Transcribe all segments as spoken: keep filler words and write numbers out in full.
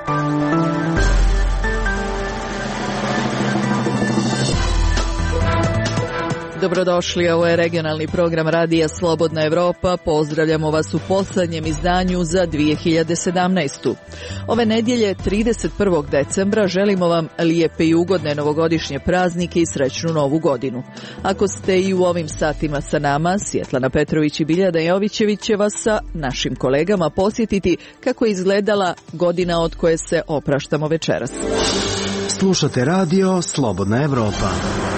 Dobrodošli, ovo je regionalni program Radija Slobodna Evropa. Pozdravljamo vas u poslednjem izdanju za dvije hiljade sedamnaestu. Ove nedjelje, trideset prvog decembra, želimo vam lijepe i ugodne novogodišnje praznike i srećnu novu godinu. Ako ste i u ovim satima sa nama, Svjetlana Petrović i Biljana Jovićević će vas sa našim kolegama posjetiti kako je izgledala godina od koje se opraštamo večeras. Slušate radio Slobodna Evropa.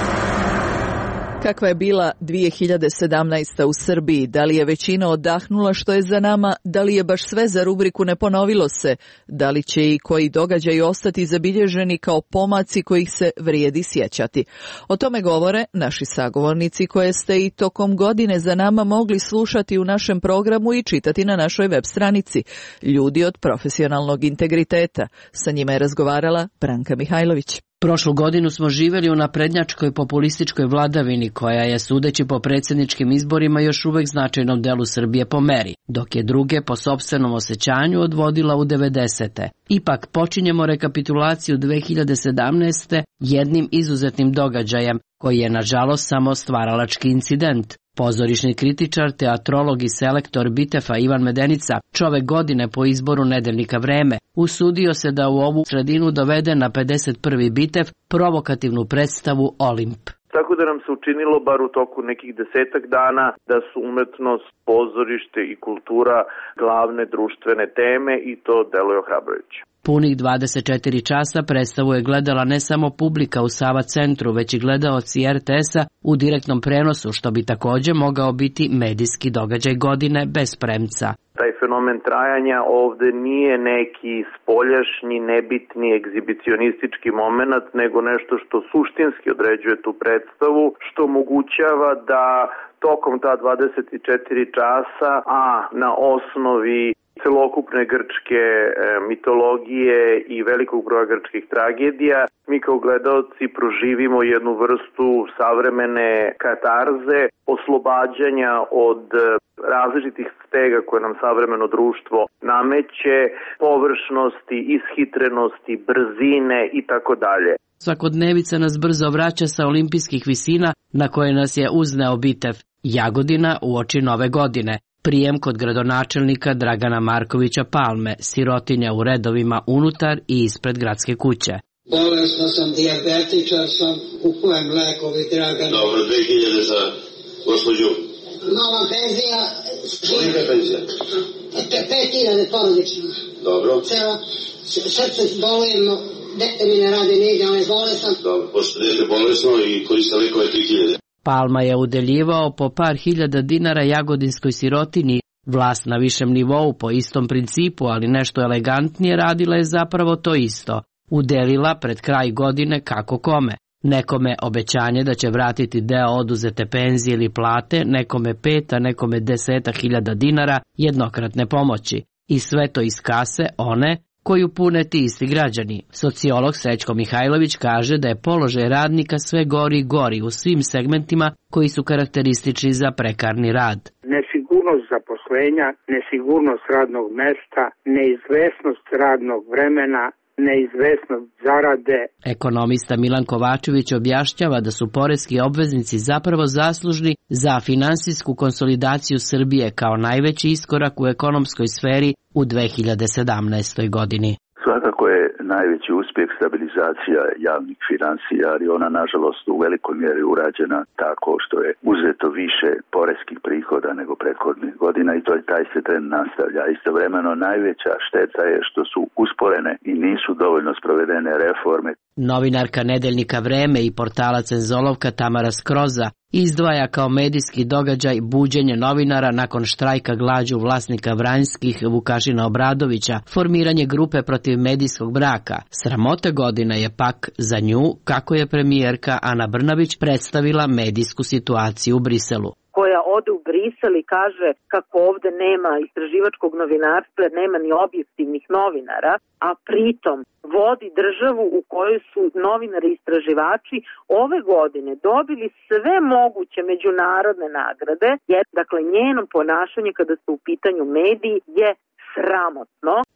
Kakva je bila dvije hiljade sedamnaesta u Srbiji? Da li je većina odahnula što je za nama? Da li je baš sve za rubriku Ne ponovilo se? Da li će i koji događaji ostati zabilježeni kao pomaci kojih se vrijedi sjećati? O tome govore naši sagovornici koje ste i tokom godine za nama mogli slušati u našem programu i čitati na našoj web stranici. Ljudi od profesionalnog integriteta. Sa njima je razgovarala Branka Mihajlović. Prošlu godinu smo živjeli u naprednjačkoj populističkoj vladavini koja je, sudeći po predsjedničkim izborima, još uvek značajnom delu Srbije po meri, dok je druge po sopstvenom osjećanju odvodila u devedesete. Ipak počinjemo rekapitulaciju dve hiljade sedamnaeste. jednim izuzetnim događajem, koji je nažalost samo stvaralački incident. Pozorišni kritičar, teatrolog i selektor Bitefa Ivan Medenica, čovek godine po izboru nedeljnika Vreme, usudio se da u ovu sredinu dovede na pedeset prvi Bitev provokativnu predstavu Olimp. Tako da nam se učinilo, bar u toku nekih desetak dana, da su umetnost, pozorište i kultura glavne društvene teme i to deluje ohrabrujuće. Punih dvadeset četiri časa predstavu je gledala ne samo publika u Sava centru, već i gledaoci er te es-a u direktnom prenosu, što bi također mogao biti medijski događaj godine bez premca. Taj fenomen trajanja ovde nije neki spoljašnji, nebitni, egzibicionistički moment, nego nešto što suštinski određuje tu predstavu, što omogućava da tokom ta dvadeset četiri časa, a na osnovi celokupne grčke e, mitologije i velikog broja grčkih tragedija, mi kao gledaoci proživimo jednu vrstu savremene katarze, oslobađanja od različitih stega koje nam savremeno društvo nameće, površnosti, ishitrenosti, brzine i tako dalje. Svakodnevica nas brzo vraća sa olimpijskih visina na koje nas je uzneo Bitev. Jagodina uoči nove godine. Prijem kod gradonačelnika Dragana Markovića Palme, sirotinja u redovima unutar i ispred gradske kuće. Bolesno sam, dijabetičar sam, kupujem lekovi, Dragan. Dobro, dve hiljade za gospođu. Nova penzija. Kolika je penzija? pet hiljada porodično. Dobro. Celo, srce bolujemo, dete mi ne radi nigde, on je bolesan. Dobro, pošto dete bolesno i koriste lekove tri hiljade. Palma je udeljivao po par hiljada dinara jagodinskoj sirotini. Vlast na višem nivou po istom principu, ali nešto elegantnije, radila je zapravo to isto. Udelila pred kraj godine kako kome. Nekome obećanje da će vratiti deo oduzete penzije ili plate, nekome pet, a nekome deseta hiljada dinara jednokratne pomoći. I sve to iz kase one koju pune ti isti građani. Sociolog Srećko Mihajlović kaže da je položaj radnika sve gori i gori u svim segmentima koji su karakteristični za prekarni rad. Nesigurnost zaposlenja, nesigurnost radnog mesta, neizvesnost radnog vremena, neizvesnost zarade. Ekonomista Milan Kovačević objašnjava da su poreski obveznici zapravo zaslužni za finansijsku konsolidaciju Srbije kao najveći iskorak u ekonomskoj sferi u dve hiljade sedamnaestoj. godini. Svakako je najveći uspjeh stabilizacija javnih financija, ali ona nažalost u velikoj mjeri urađena tako što je uzeto više poreskih prihoda nego prethodnih godina i to je taj se trend nastavlja. Istovremeno najveća šteta je što su usporene i nisu dovoljno sprovedene reforme. Novinarka nedeljnika Vreme i portala Cenzolovka Tamara Skroza izdvaja kao medijski događaj buđenje novinara nakon štrajka glađu vlasnika Vranjskih Vukašina Obradovića, formiranje grupe protiv medijskog braka. Sramota godine je pak za nju, kako je premijerka Ana Brnabić predstavila medijsku situaciju u Briselu. Koja ode u Brisel i kaže kako ovde nema istraživačkog novinarstva, nema ni objektivnih novinara, a pritom vodi državu u kojoj su novinari i istraživači ove godine dobili sve moguće međunarodne nagrade, jer dakle njeno ponašanje kada su u pitanju mediji je sramotno.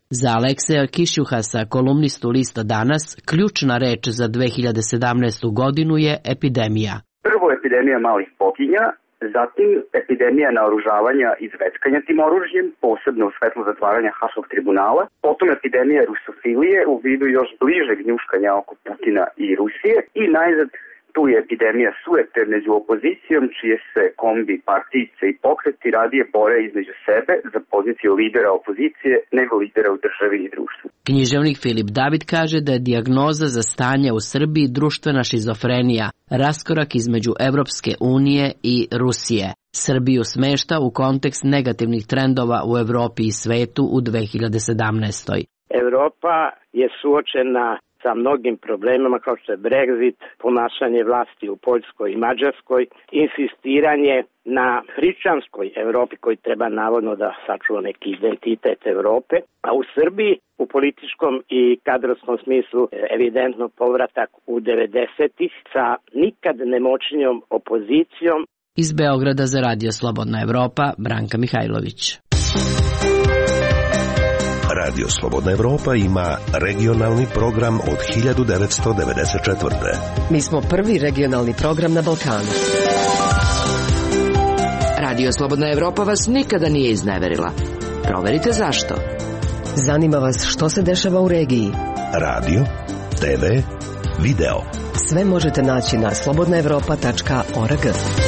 Za Alekseja Kišjuhasa, kolumnistu lista Danas, ključna reč za dve hiljade sedamnaestu godinu je epidemija. Prvo epidemija malih poginja, zatim epidemija naoružavanja i zveckanja tim oružjem, posebno u svetlu zatvaranja Haškog tribunala, potom epidemija rusofilije u vidu još bližeg njuškanja oko Putina i Rusije i najzad tu je epidemija sujete među opozicijom, čije se kombi, partijice i pokreti radije bore između sebe za poziciju lidera opozicije nego lidera u državi i društvu. Književnik Filip David kaže da je dijagnoza za stanje u Srbiji društvena šizofrenija, raskorak između Evropske unije i Rusije. Srbiju smešta u kontekst negativnih trendova u Evropi i svetu u dve hiljade sedamnaestoj. Evropa je suočena sa mnogim problemima kao što je Brexit, ponašanje vlasti u Poljskoj i Mađarskoj, insistiranje na hrišćanskoj Evropi koji treba navodno da sačuva neki identitet Evrope, a u Srbiji u političkom i kadrovskom smislu evidentno povratak u devedesetih sa nikad nemoćnijom opozicijom. Iz Beograda za Radio Slobodna Evropa, Branka Mihajlović. Radio Slobodna Evropa ima regionalni program od hiljadu devetsto devedeset četvrte. Mi smo prvi regionalni program na Balkanu. Radio Slobodna Evropa vas nikada nije izneverila. Proverite zašto. Zanima vas što se dešava u regiji. Radio, te ve, video. Sve možete naći na slobodna evropa tačka org.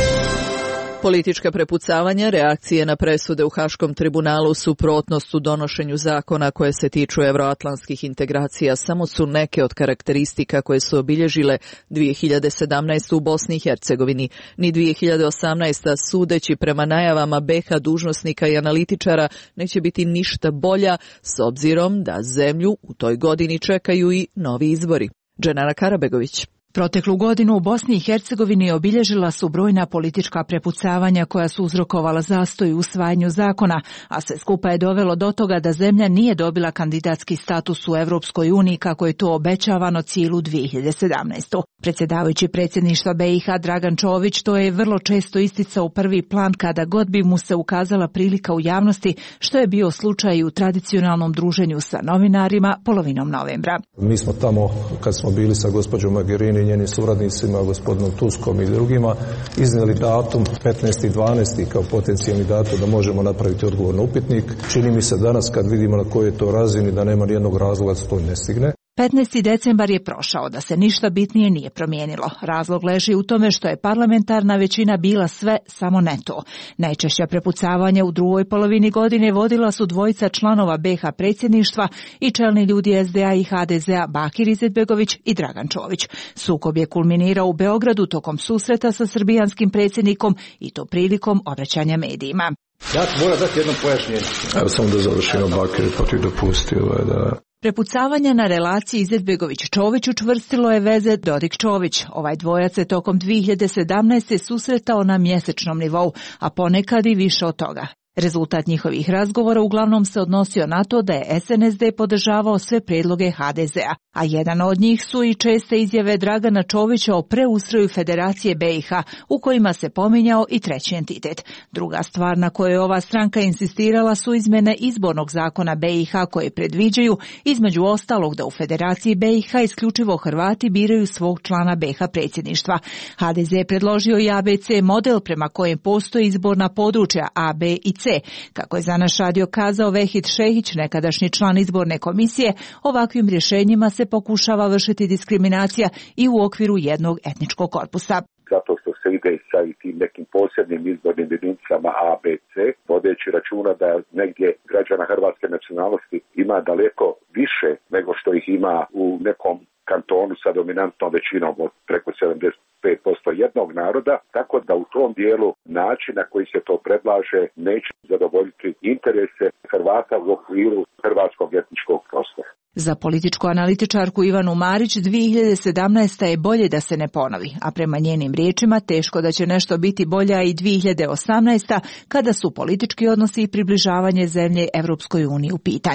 Politička prepucavanja, reakcije na presude u Haškom tribunalu, suprotnost u donošenju zakona koje se tiču evroatlantskih integracija samo su neke od karakteristika koje su obilježile dve hiljade sedamnaestu. u Bosni i Hercegovini. Ni dve hiljade osamnaesta. sudeći prema najavama be ha dužnosnika i analitičara neće biti ništa bolja s obzirom da zemlju u toj godini čekaju i novi izbori. Dženara Karabegović. Proteklu godinu u Bosni i Hercegovini obilježila su brojna politička prepucavanja koja su uzrokovala zastoj u usvajanju zakona, a sve skupa je dovelo do toga da zemlja nije dobila kandidatski status u Evropskoj uniji kako je to obećavano cijelu dve hiljade sedamnaestu. Predsjedavajući predsjedništva be i ha Dragan Čović to je vrlo često isticao u prvi plan kada god bi mu se ukazala prilika u javnosti, što je bio slučaj u tradicionalnom druženju sa novinarima polovinom novembra. Mi smo tamo, kad smo bili sa gospođom Mogherini i njenim suradnicima, gospodinom Tuskom i drugima, iznijeli datum petnaesti dvanaesti kao potencijalni datum da možemo napraviti odgovor na upitnik. Čini mi se danas kad vidimo na kojoj je to razini da nema nijednog razloga da se to ne stigne. petnaesti decembar je prošao, da se ništa bitnije nije promijenilo. Razlog leži u tome što je parlamentarna većina bila sve, samo ne to. Najčešća prepucavanja u drugoj polovini godine vodila su dvojica članova be ha predsjedništva i čelni ljudi es de a i ha de ze a Bakir Izetbegović i Dragan Čović. Sukob je kulminirao u Beogradu tokom susreta sa srbijanskim predsjednikom i to prilikom obraćanja medijima. Ja moram dati jedno pojašnjenje. Evo samo da završimo, Bakir, pa ti dopustio da... Prepucavanja na relaciji Izetbegović-Čović učvrstilo je veze Dodik-Čović. Ovaj dvojac se tokom dve hiljade sedamnaeste. susretao na mjesečnom nivou, a ponekad i više od toga. Rezultat njihovih razgovora uglavnom se odnosio na to da je es en es de podržavao sve prijedloge ha de ze a, a jedan od njih su i česte izjave Dragana Čovića o preustroju Federacije be i ha, u kojima se pominjao i treći entitet. Druga stvar na kojoj ova stranka insistirala su izmjene izbornog zakona be i ha koje predviđaju, između ostalog, da u Federaciji be i ha isključivo Hrvati biraju svog člana be ha predsjedništva. ha de ze je predložio i a be ce model prema kojem postoji izborna područja A, B i C. Kako je za naš radio kazao Vehid Šehić, nekadašnji član izborne komisije, ovakvim rješenjima se pokušava vršiti diskriminacija i u okviru jednog etničkog korpusa. Zato što se ide sa i tim nekim posebnim izbornim jedinicama A, B, C, vodeći računa da negdje građana hrvatske nacionalnosti ima daleko više nego što ih ima u nekom kantonu sa dominantnom većinom od preko sedamdeset pet posto jednog naroda, tako da u tom dijelu način na koji se to predlaže neće zadovoljiti interese Hrvata u okviru hrvatskog etničkog prostora. Za političku analitičarku Ivanu Marić dve hiljade sedamnaesta. je bolje da se ne ponovi, a prema njenim riječima teško da će nešto biti bolja i dve hiljade osamnaesta. kada su politički odnosi i približavanje zemlje Evropskoj uniji u pitanju.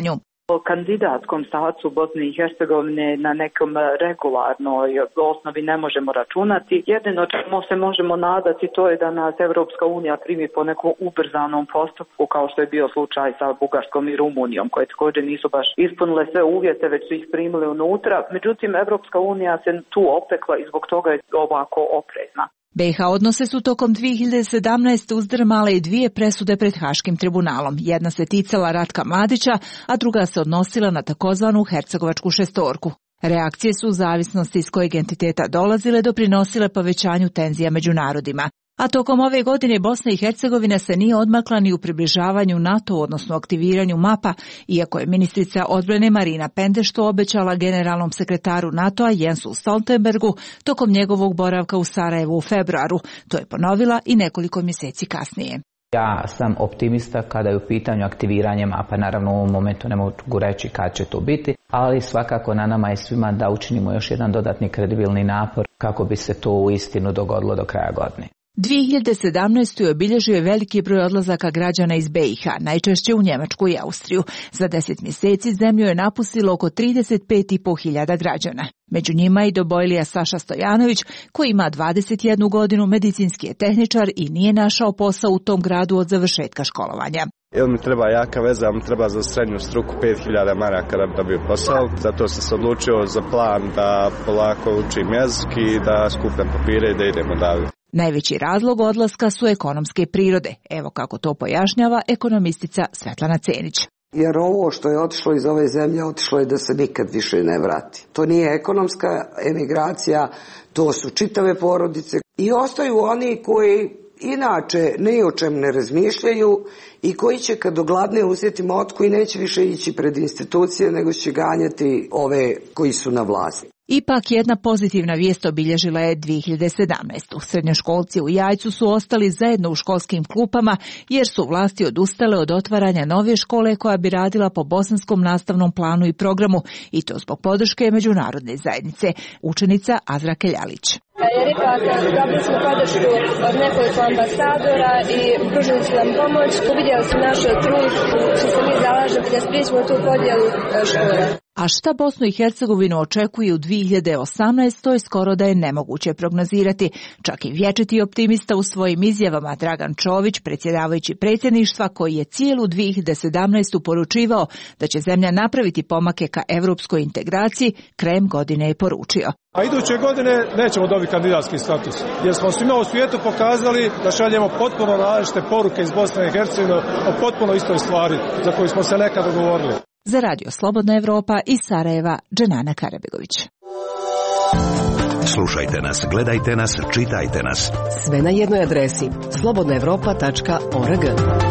o kandidatskom statusu Bosne i Hercegovine na nekom regularnoj osnovi ne možemo računati. Jedino čemu se možemo nadati to je da nas Evropska unija primi po nekom ubrzanom postupku kao što je bio slučaj sa Bugarskom i Rumunijom koje također nisu baš ispunile sve uvjete već su ih primili unutra. Međutim, Evropska unija se tu opekla i zbog toga je ovako oprezna. B iH odnose su tokom dvije hiljade sedamnaeste uzdrmale i dvije presude pred Haškim tribunalom. Jedna se ticala Ratka Mladića, a druga se odnosila na takozvanu hercegovačku šestorku. Reakcije su u zavisnosti iz kojeg entiteta dolazile doprinosile povećanju tenzija među narodima. A tokom ove godine Bosna i Hercegovina se nije odmakla ni u približavanju NATO, odnosno aktiviranju mapa, iako je ministrica odbrane Marina Pendeš to obećala generalnom sekretaru NATO-a Jensu Stoltenbergu tokom njegovog boravka u Sarajevu u februaru. To je ponovila i nekoliko mjeseci kasnije. Ja sam optimista kada je u pitanju aktiviranje mapa. Naravno u ovom momentu ne mogu reći kad će to biti, ali svakako na nama je svima da učinimo još jedan dodatni kredibilni napor kako bi se to uistinu dogodilo do kraja godine. dvije hiljade sedamnaeste. obilježio je veliki broj odlazaka građana iz B iH, najčešće u Njemačku i Austriju. Za deset mjeseci zemlju je napustilo oko trideset pet i po hiljada građana. Među njima i Dobojlija Saša Stojanović, koji ima dvadeset jednu godinu, medicinski je tehničar i nije našao posao u tom gradu od završetka školovanja. Ili mi treba jaka veza, mi treba za srednju struku pet hiljada maraka da dobiju posao. Zato sam se odlučio za plan da polako učim jezik i da skupljam papire i da idemo dalje. Najveći razlog odlaska su ekonomske prirode. Evo kako to pojašnjava ekonomistica Svetlana Cenić. Jer ovo što je otišlo iz ove zemlje, otišlo je da se nikad više ne vrati. To nije ekonomska emigracija, to su čitave porodice. I ostaju oni koji inače ni o čem ne razmišljaju i koji će kad ogladne uzeti motku i neće više ići pred institucije, nego će ganjati ove koji su na vlasti. Ipak jedna pozitivna vijest obilježila je dvije hiljade sedamnaeste. Srednjoškolci u Jajcu su ostali zajedno u školskim klupama jer su vlasti odustale od otvaranja nove škole koja bi radila po bosanskom nastavnom planu i programu i to zbog podrške međunarodne zajednice. Učenica Azra Keljalić. Rekla sam, dobili smo podršku od nekoliko ambasadora i pružili su nam pomoć. Uvidjeli su naš trud što se mi zalažemo da spriječimo tu podjelu škole. A šta Bosnu i Hercegovinu očekuje u dvije hiljade osamnaestoj. skoro da je nemoguće prognozirati. Čak i vječiti optimista u svojim izjavama Dragan Čović, predsjedavajući predsjedništva, koji je cijelu dvije hiljade sedamnaestu. poručivao da će zemlja napraviti pomake ka evropskoj integraciji, krajem godine je poručio. A iduće godine nećemo dobiti kandidatski status, jer smo svima u svijetu pokazali da šaljemo potpuno različite poruke iz Bosne i Hercegovine o potpuno istoj stvari za koju smo se nekad dogovorili. Za Radio Slobodna Evropa iz Sarajeva, Dženana Karabegović. Slušajte nas, gledajte nas, čitajte nas. Sve na jednoj adresi slobodna evropa tačka org.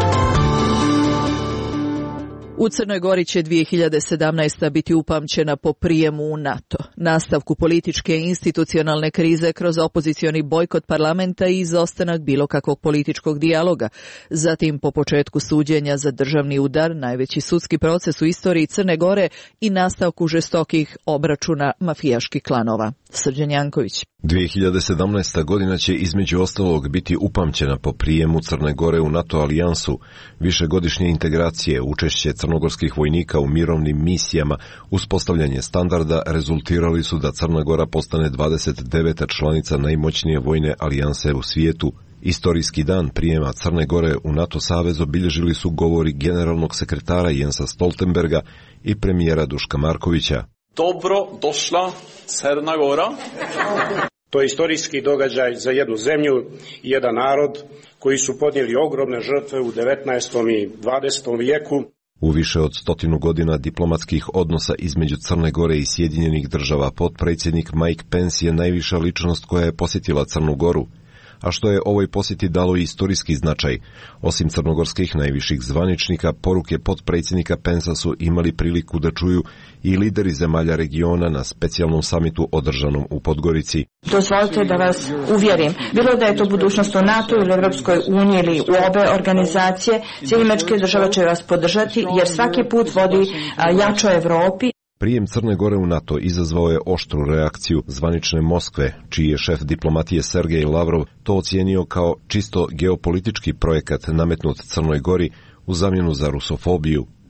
U Crnoj Gori će dvije hiljade sedamnaesta. biti upamćena po prijemu u NATO, nastavku političke i institucionalne krize kroz opozicioni bojkot parlamenta i izostanak bilo kakvog političkog dijaloga, zatim po početku suđenja za državni udar, najveći sudski proces u istoriji Crne Gore i nastavku žestokih obračuna mafijaških klanova. Srđan Janković. dvije hiljade sedamnaesta. godina će između ostalog biti upamćena po prijemu Crne Gore u NATO alijansu, višegodišnje integracije, učešće crnogorskih vojnika u mirovnim misijama, uspostavljanje standarda rezultirali su da Crna Gora postane dvadeset deveta članica najmoćnije vojne alijanse u svijetu. Istorijski dan prijema Crne Gore u NATO savez obilježili su govori generalnog sekretara Jensa Stoltenberga i premijera Duška Markovića. Dobro došla Crna Gora. To je istorijski događaj za jednu zemlju i jedan narod koji su podnijeli ogromne žrtve u devetnaestom i dvadesetom vijeku. U više od stotinu godina diplomatskih odnosa između Crne Gore i Sjedinjenih država potpredsjednik Mike Pence je najviša ličnost koja je posjetila Crnu Goru. A što je ovoj posjeti dalo i istorijski značaj. Osim crnogorskih najviših zvaničnika, poruke potpredsjednika Pensa su imali priliku da čuju i lideri zemalja regiona na specijalnom samitu održanom u Podgorici. Dozvolite da vas uvjerim, bilo da je to budućnost u NATO ili Evropskoj uniji ili u obe organizacije, Sjedinjene države će vas podržati jer svaki put vodi jačoj Evropi. Prijem Crne Gore u NATO izazvao je oštru reakciju zvanične Moskve, čiji je šef diplomatije Sergej Lavrov to ocijenio kao čisto geopolitički projekat nametnut Crnoj Gori u zamjenu za rusofobiju.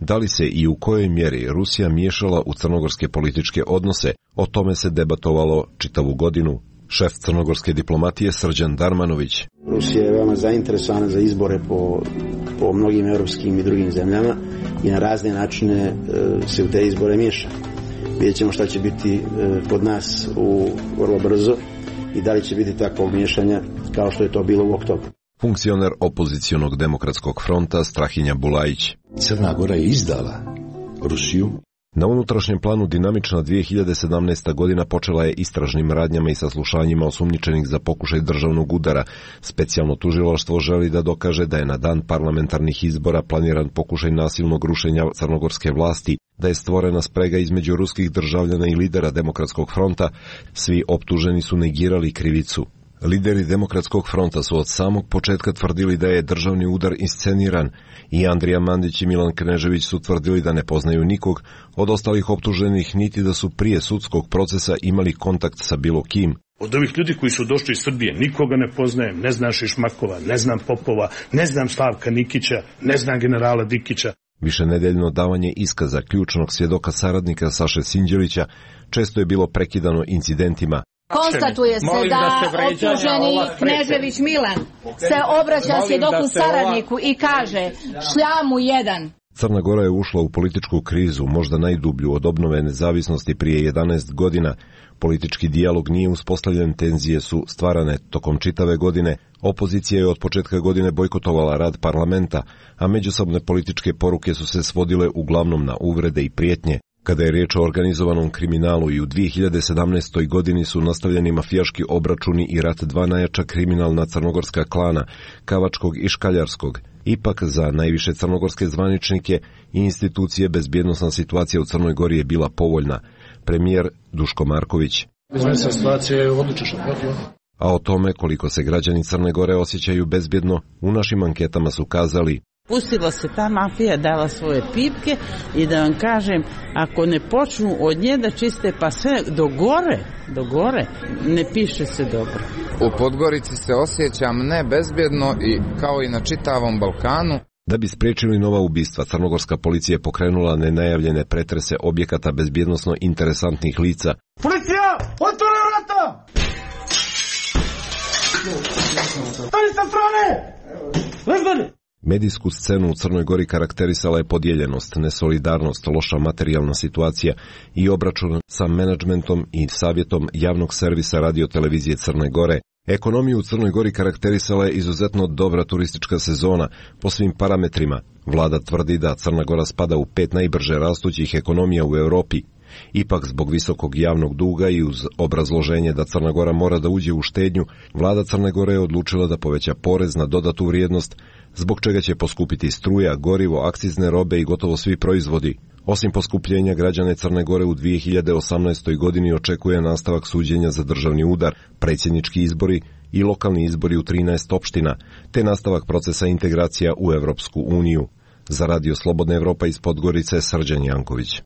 Da li se i u kojoj mjeri Rusija miješala u crnogorske političke odnose, o tome se debatovalo čitavu godinu. Šef crnogorske diplomatije Srđan Darmanović. Rusija je veoma zainteresovana za izbore po, po mnogim europskim i drugim zemljama i na razne načine e, se u te izbore miješa. Vidjet ćemo šta će biti e, kod nas u vrlo brzo i da li će biti takvog miješanja kao što je to bilo u oktobru. Funkcioner opozicionog demokratskog fronta Strahinja Bulajić. Crna Gora je izdala Rusiju. Na unutrašnjem planu dinamična dvije hiljade sedamnaesta godina počela je istražnim radnjama i saslušanjima osumnjičenih za pokušaj državnog udara. Specijalno tužilaštvo želi da dokaže da je na dan parlamentarnih izbora planiran pokušaj nasilnog rušenja crnogorske vlasti, da je stvorena sprega između ruskih državljana i lidera Demokratskog fronta. Svi optuženi su negirali krivicu. Lideri Demokratskog fronta su od samog početka tvrdili da je državni udar insceniran i Andrija Mandić i Milan Knežević su tvrdili da ne poznaju nikog od ostalih optuženih, niti da su prije sudskog procesa imali kontakt sa bilo kim. Od ovih ljudi koji su došli iz Srbije nikoga ne poznajem, ne znam Šišmakova, ne znam Popova, ne znam Slavka Nikića, ne znam generala Dikića. Višenedeljno davanje iskaza ključnog svjedoka saradnika Saše Sinđelića često je bilo prekidano incidentima. Konstatuje se da, da optuženi Knežević Milan se obraća svjedoku saradniku i kaže šljamu jedan. Crna Gora je ušla u političku krizu, možda najdublju od obnove nezavisnosti prije jedanaest godina. Politički dijalog nije uspostavljen, tenzije su stvarane tokom čitave godine. Opozicija je od početka godine bojkotovala rad parlamenta, a međusobne političke poruke su se svodile uglavnom na uvrede i prijetnje. Kada je riječ o organizovanom kriminalu i u dvije hiljade sedamnaestoj godini su nastavljeni mafijaški obračuni i rat dva najjača kriminalna crnogorska klana, Kavačkog i Škaljarskog. Ipak za najviše crnogorske zvaničnike i institucije bezbjednosna situacija u Crnoj Gori je bila povoljna. Premijer Duško Marković. Bezbjednosna situacija je odlična. A o tome koliko se građani Crne Gore osjećaju bezbjedno, u našim anketama su kazali: pustila se ta mafija, dala svoje pipke i da vam kažem, ako ne počnu od nje da čiste pa sve do gore, do gore, ne piše se dobro. U Podgorici se osjećam nebezbjedno i kao i na čitavom Balkanu. Da bi spriječili nova ubistva, crnogorska policija je pokrenula nenajavljene pretrese objekata bezbjednosno interesantnih lica. Policija, otvori vrata! Stani sa strane! Ležbani! Medijsku scenu u Crnoj Gori karakterisala je podijeljenost, nesolidarnost, loša materijalna situacija i obračun sa menadžmentom i savjetom javnog servisa radiotelevizije Crne Gore. Ekonomiju u Crnoj Gori karakterisala je izuzetno dobra turistička sezona po svim parametrima. Vlada tvrdi da Crna Gora spada u pet najbrže rastućih ekonomija u Europi. Ipak, zbog visokog javnog duga i uz obrazloženje da Crna Gora mora da uđe u štednju, vlada Crne Gore je odlučila da poveća porez na dodatu vrijednost, zbog čega će poskupiti struja, gorivo, akcizne robe i gotovo svi proizvodi. Osim poskupljenja, građane Crne Gore u dvije hiljade osamnaestoj godini očekuje nastavak suđenja za državni udar, predsjednički izbori i lokalni izbori u trinaest opština, te nastavak procesa integracija u Evropsku uniju. Za Radio Slobodna Evropa iz Podgorice, Srđan Janković.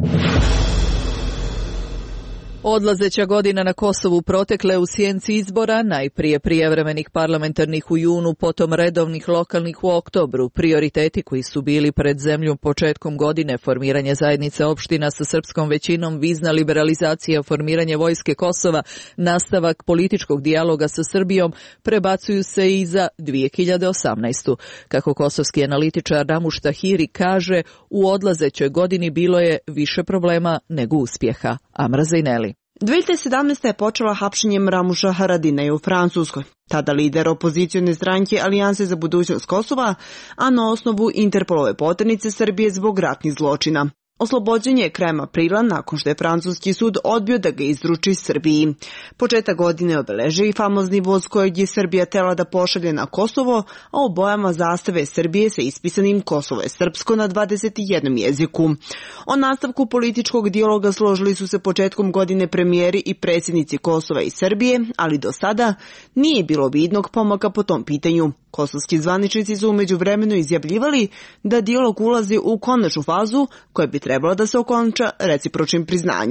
Odlazeća godina na Kosovu protekle u sjenci izbora, najprije prijevremenih parlamentarnih u junu, potom redovnih lokalnih u oktobru. Prioriteti koji su bili pred zemljom početkom godine, formiranje zajednice opština sa srpskom većinom, vizna liberalizacija, formiranje vojske Kosova, nastavak političkog dijaloga sa Srbijom, prebacuju se i za dvije hiljade osamnaestu. Kako kosovski analitičar Ramuš Tahiri kaže, u odlazećoj godini bilo je više problema nego uspjeha. Amra Zajneli. dvije hiljade sedamnaeste. je počela hapšenjem Ramuša Haradinaja u Francuskoj, tada lider opozicione stranke Alijanse za budućnost Kosova, a na osnovu Interpolove poternice Srbije zbog ratnih zločina. Oslobođen je krajem aprila nakon što je francuski sud odbio da ga izruči Srbiji. Početak godine obeležio i famozni voz kojeg je Srbija tela da pošalje na Kosovo, a u bojama zastave Srbije sa ispisanim Kosovo je srpsko na dvadeset jednom jeziku. O nastavku političkog dijaloga složili su se početkom godine premijeri i predsjednici Kosova i Srbije, ali do sada nije bilo vidnog pomaka po tom pitanju. Kosovski zvaničnici su umeđu vremenu izjavljivali da dijalog ulazi u konačnu fazu koja bi trebala da se okonča recipročnim priznanjem.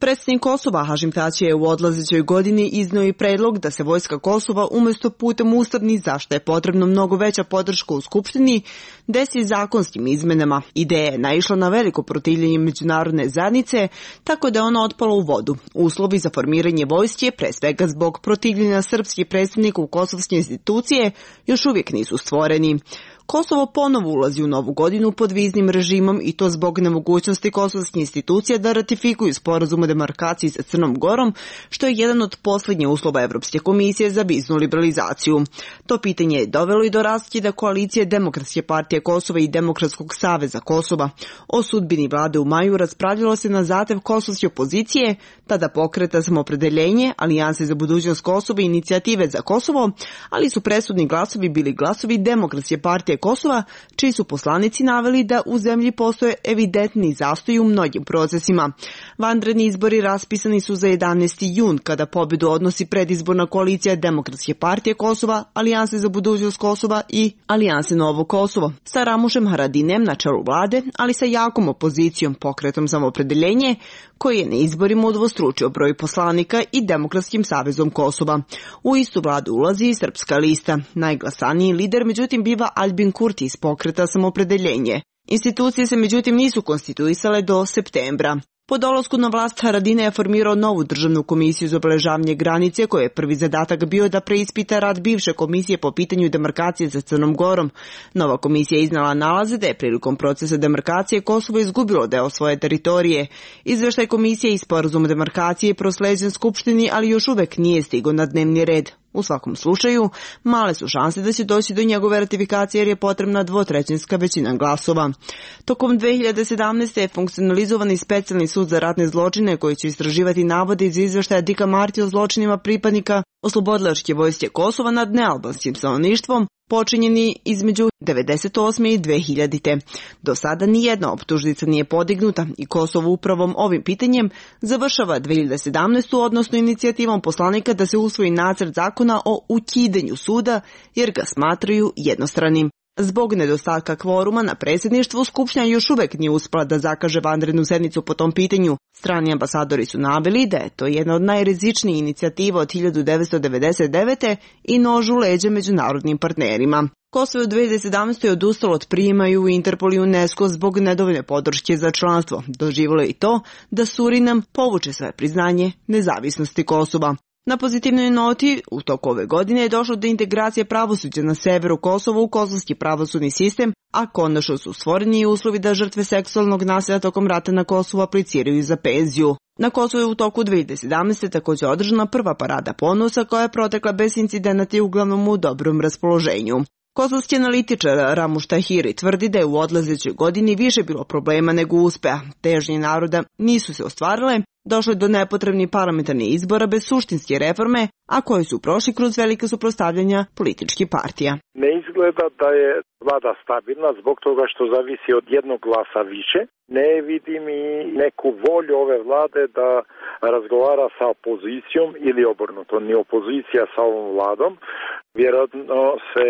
Predsjednik Kosova Hašim Tači je u odlazećoj godini iznio i predlog da se vojska Kosova umjesto putem ustavnih, zašto je potrebno mnogo veća podrška u Skupštini, desi zakonskim izmenama. Ideja je naišla na veliko protivljenje međunarodne zajednice, tako da je ona otpala u vodu. Uslovi za formiranje vojske, pre svega zbog protivljenja srpskih predstavnika u kosovske institucije, još uvijek nisu stvoreni. Kosovo ponovo ulazi u novu godinu pod viznim režimom i to zbog nemogućnosti kosovskih institucija da ratifikuju sporazum o demarkaciji sa Crnom Gorom, što je jedan od posljednjih uslova Evropske komisije za viznu liberalizaciju. To pitanje je dovelo i do raskida koalicije Demokratske partije Kosova i Demokratskog saveza Kosova. O sudbini vlade u maju raspravljalo se na zahtev kosovske opozicije, tada Pokreta Samoopredeljenje, Alijanse za budućnost Kosova i Inicijative za Kosovo, ali su presudni glasovi bili glasovi Demokratske partije Kosova, čiji su poslanici naveli da u zemlji postoje evidentni zastoji u mnogim procesima. Vanredni izbori raspisani su za jedanaesti jun, kada pobjedu odnosi predizborna koalicija Demokratske partije Kosova, Alijanse za budućnost Kosova i Alijanse Novo Kosovo, sa Ramušem Haradinem na čelu vlade, ali sa jakom opozicijom Pokretom Samoopredeljenje, koji je na izborima udvostručio broj poslanika i Demokratskim savezom Kosova. U istu vladu ulazi i Srpska lista. Najglasaniji lider međutim biva Aljbin Kurti iz Pokreta Samoopredeljenje. Institucije se međutim nisu konstituisale do septembra. Po dolasku na vlast Haradine je formirao novu državnu komisiju za obeležavanje granice, koje je prvi zadatak bio da preispita rad bivše komisije po pitanju demarkacije za Crnom Gorom. Nova komisija je iznala nalaze da je prilikom procesa demarkacije Kosovo izgubilo deo svoje teritorije. Izveštaj komisije i sporazum demarkacije je prosleđen Skupštini, ali još uvek nije stigao na dnevni red. U svakom slučaju, male su šanse da će doći do njegove ratifikacije jer je potrebna dvotrećinska većina glasova. Tokom dve hiljade sedamnaeste. je funkcionalizovani specijalni sud za ratne zločine koji će istraživati navode iz izveštaja Dika Marti o zločinima pripadnika oslobodilačke vojske Kosova nad nealbanskim stanovništvom, počinjeni između devedeset osme i dve hiljadite. Do sada nijedna optužnica nije podignuta i Kosovo upravom ovim pitanjem završava dve hiljade sedamnaestu. odnosno inicijativom poslanika da se usvoji nacrt zakona o ukidanju suda jer ga smatraju jednostranim. Zbog nedostatka kvoruma na predsjedništvu, Skupština još uvek nije uspela da zakaže vanrednu sednicu po tom pitanju. Strani ambasadori su naveli da je to jedna od najrizičnijih inicijativa od hiljadu devetsto devedeset devete. i nož u leđa međunarodnim partnerima. Kosovo je u dve hiljade sedamnaestoj. odustalo od prijema u Interpol i UNESCO zbog nedovoljne podrške za članstvo. Doživjelo je i to da Surinam povuče svoje priznanje nezavisnosti Kosova. Na pozitivnoj noti, u toku ove godine je došlo do integracije pravosuđa na severu Kosova u kosovski pravosudni sistem, a konačno su stvoreni i uslovi da žrtve seksualnog nasilja tokom rata na Kosovu apliciraju za penziju. Na Kosovu je u toku dve hiljade sedamnaeste. također održana prva parada ponosa koja je protekla bez incidenata i uglavnom u dobrom raspoloženju. Kosovski analitičar Ramuš Tahiri tvrdi da je u odlazećoj godini više bilo problema nego uspeha. Težnje naroda nisu se ostvarile, došlo je do nepotrebnih parlamentarnih izbora bez suštinske reforme, a koji su prošli kroz velike suprotstavljanja političkih partija. Ne izgleda da je vlada stabilna zbog toga što zavisi od jednog glasa više. Ne vidim i neku volju ove vlade da razgovara sa opozicijom ili obrnuto, ni opozicija sa ovom vladom. Vjerojatno se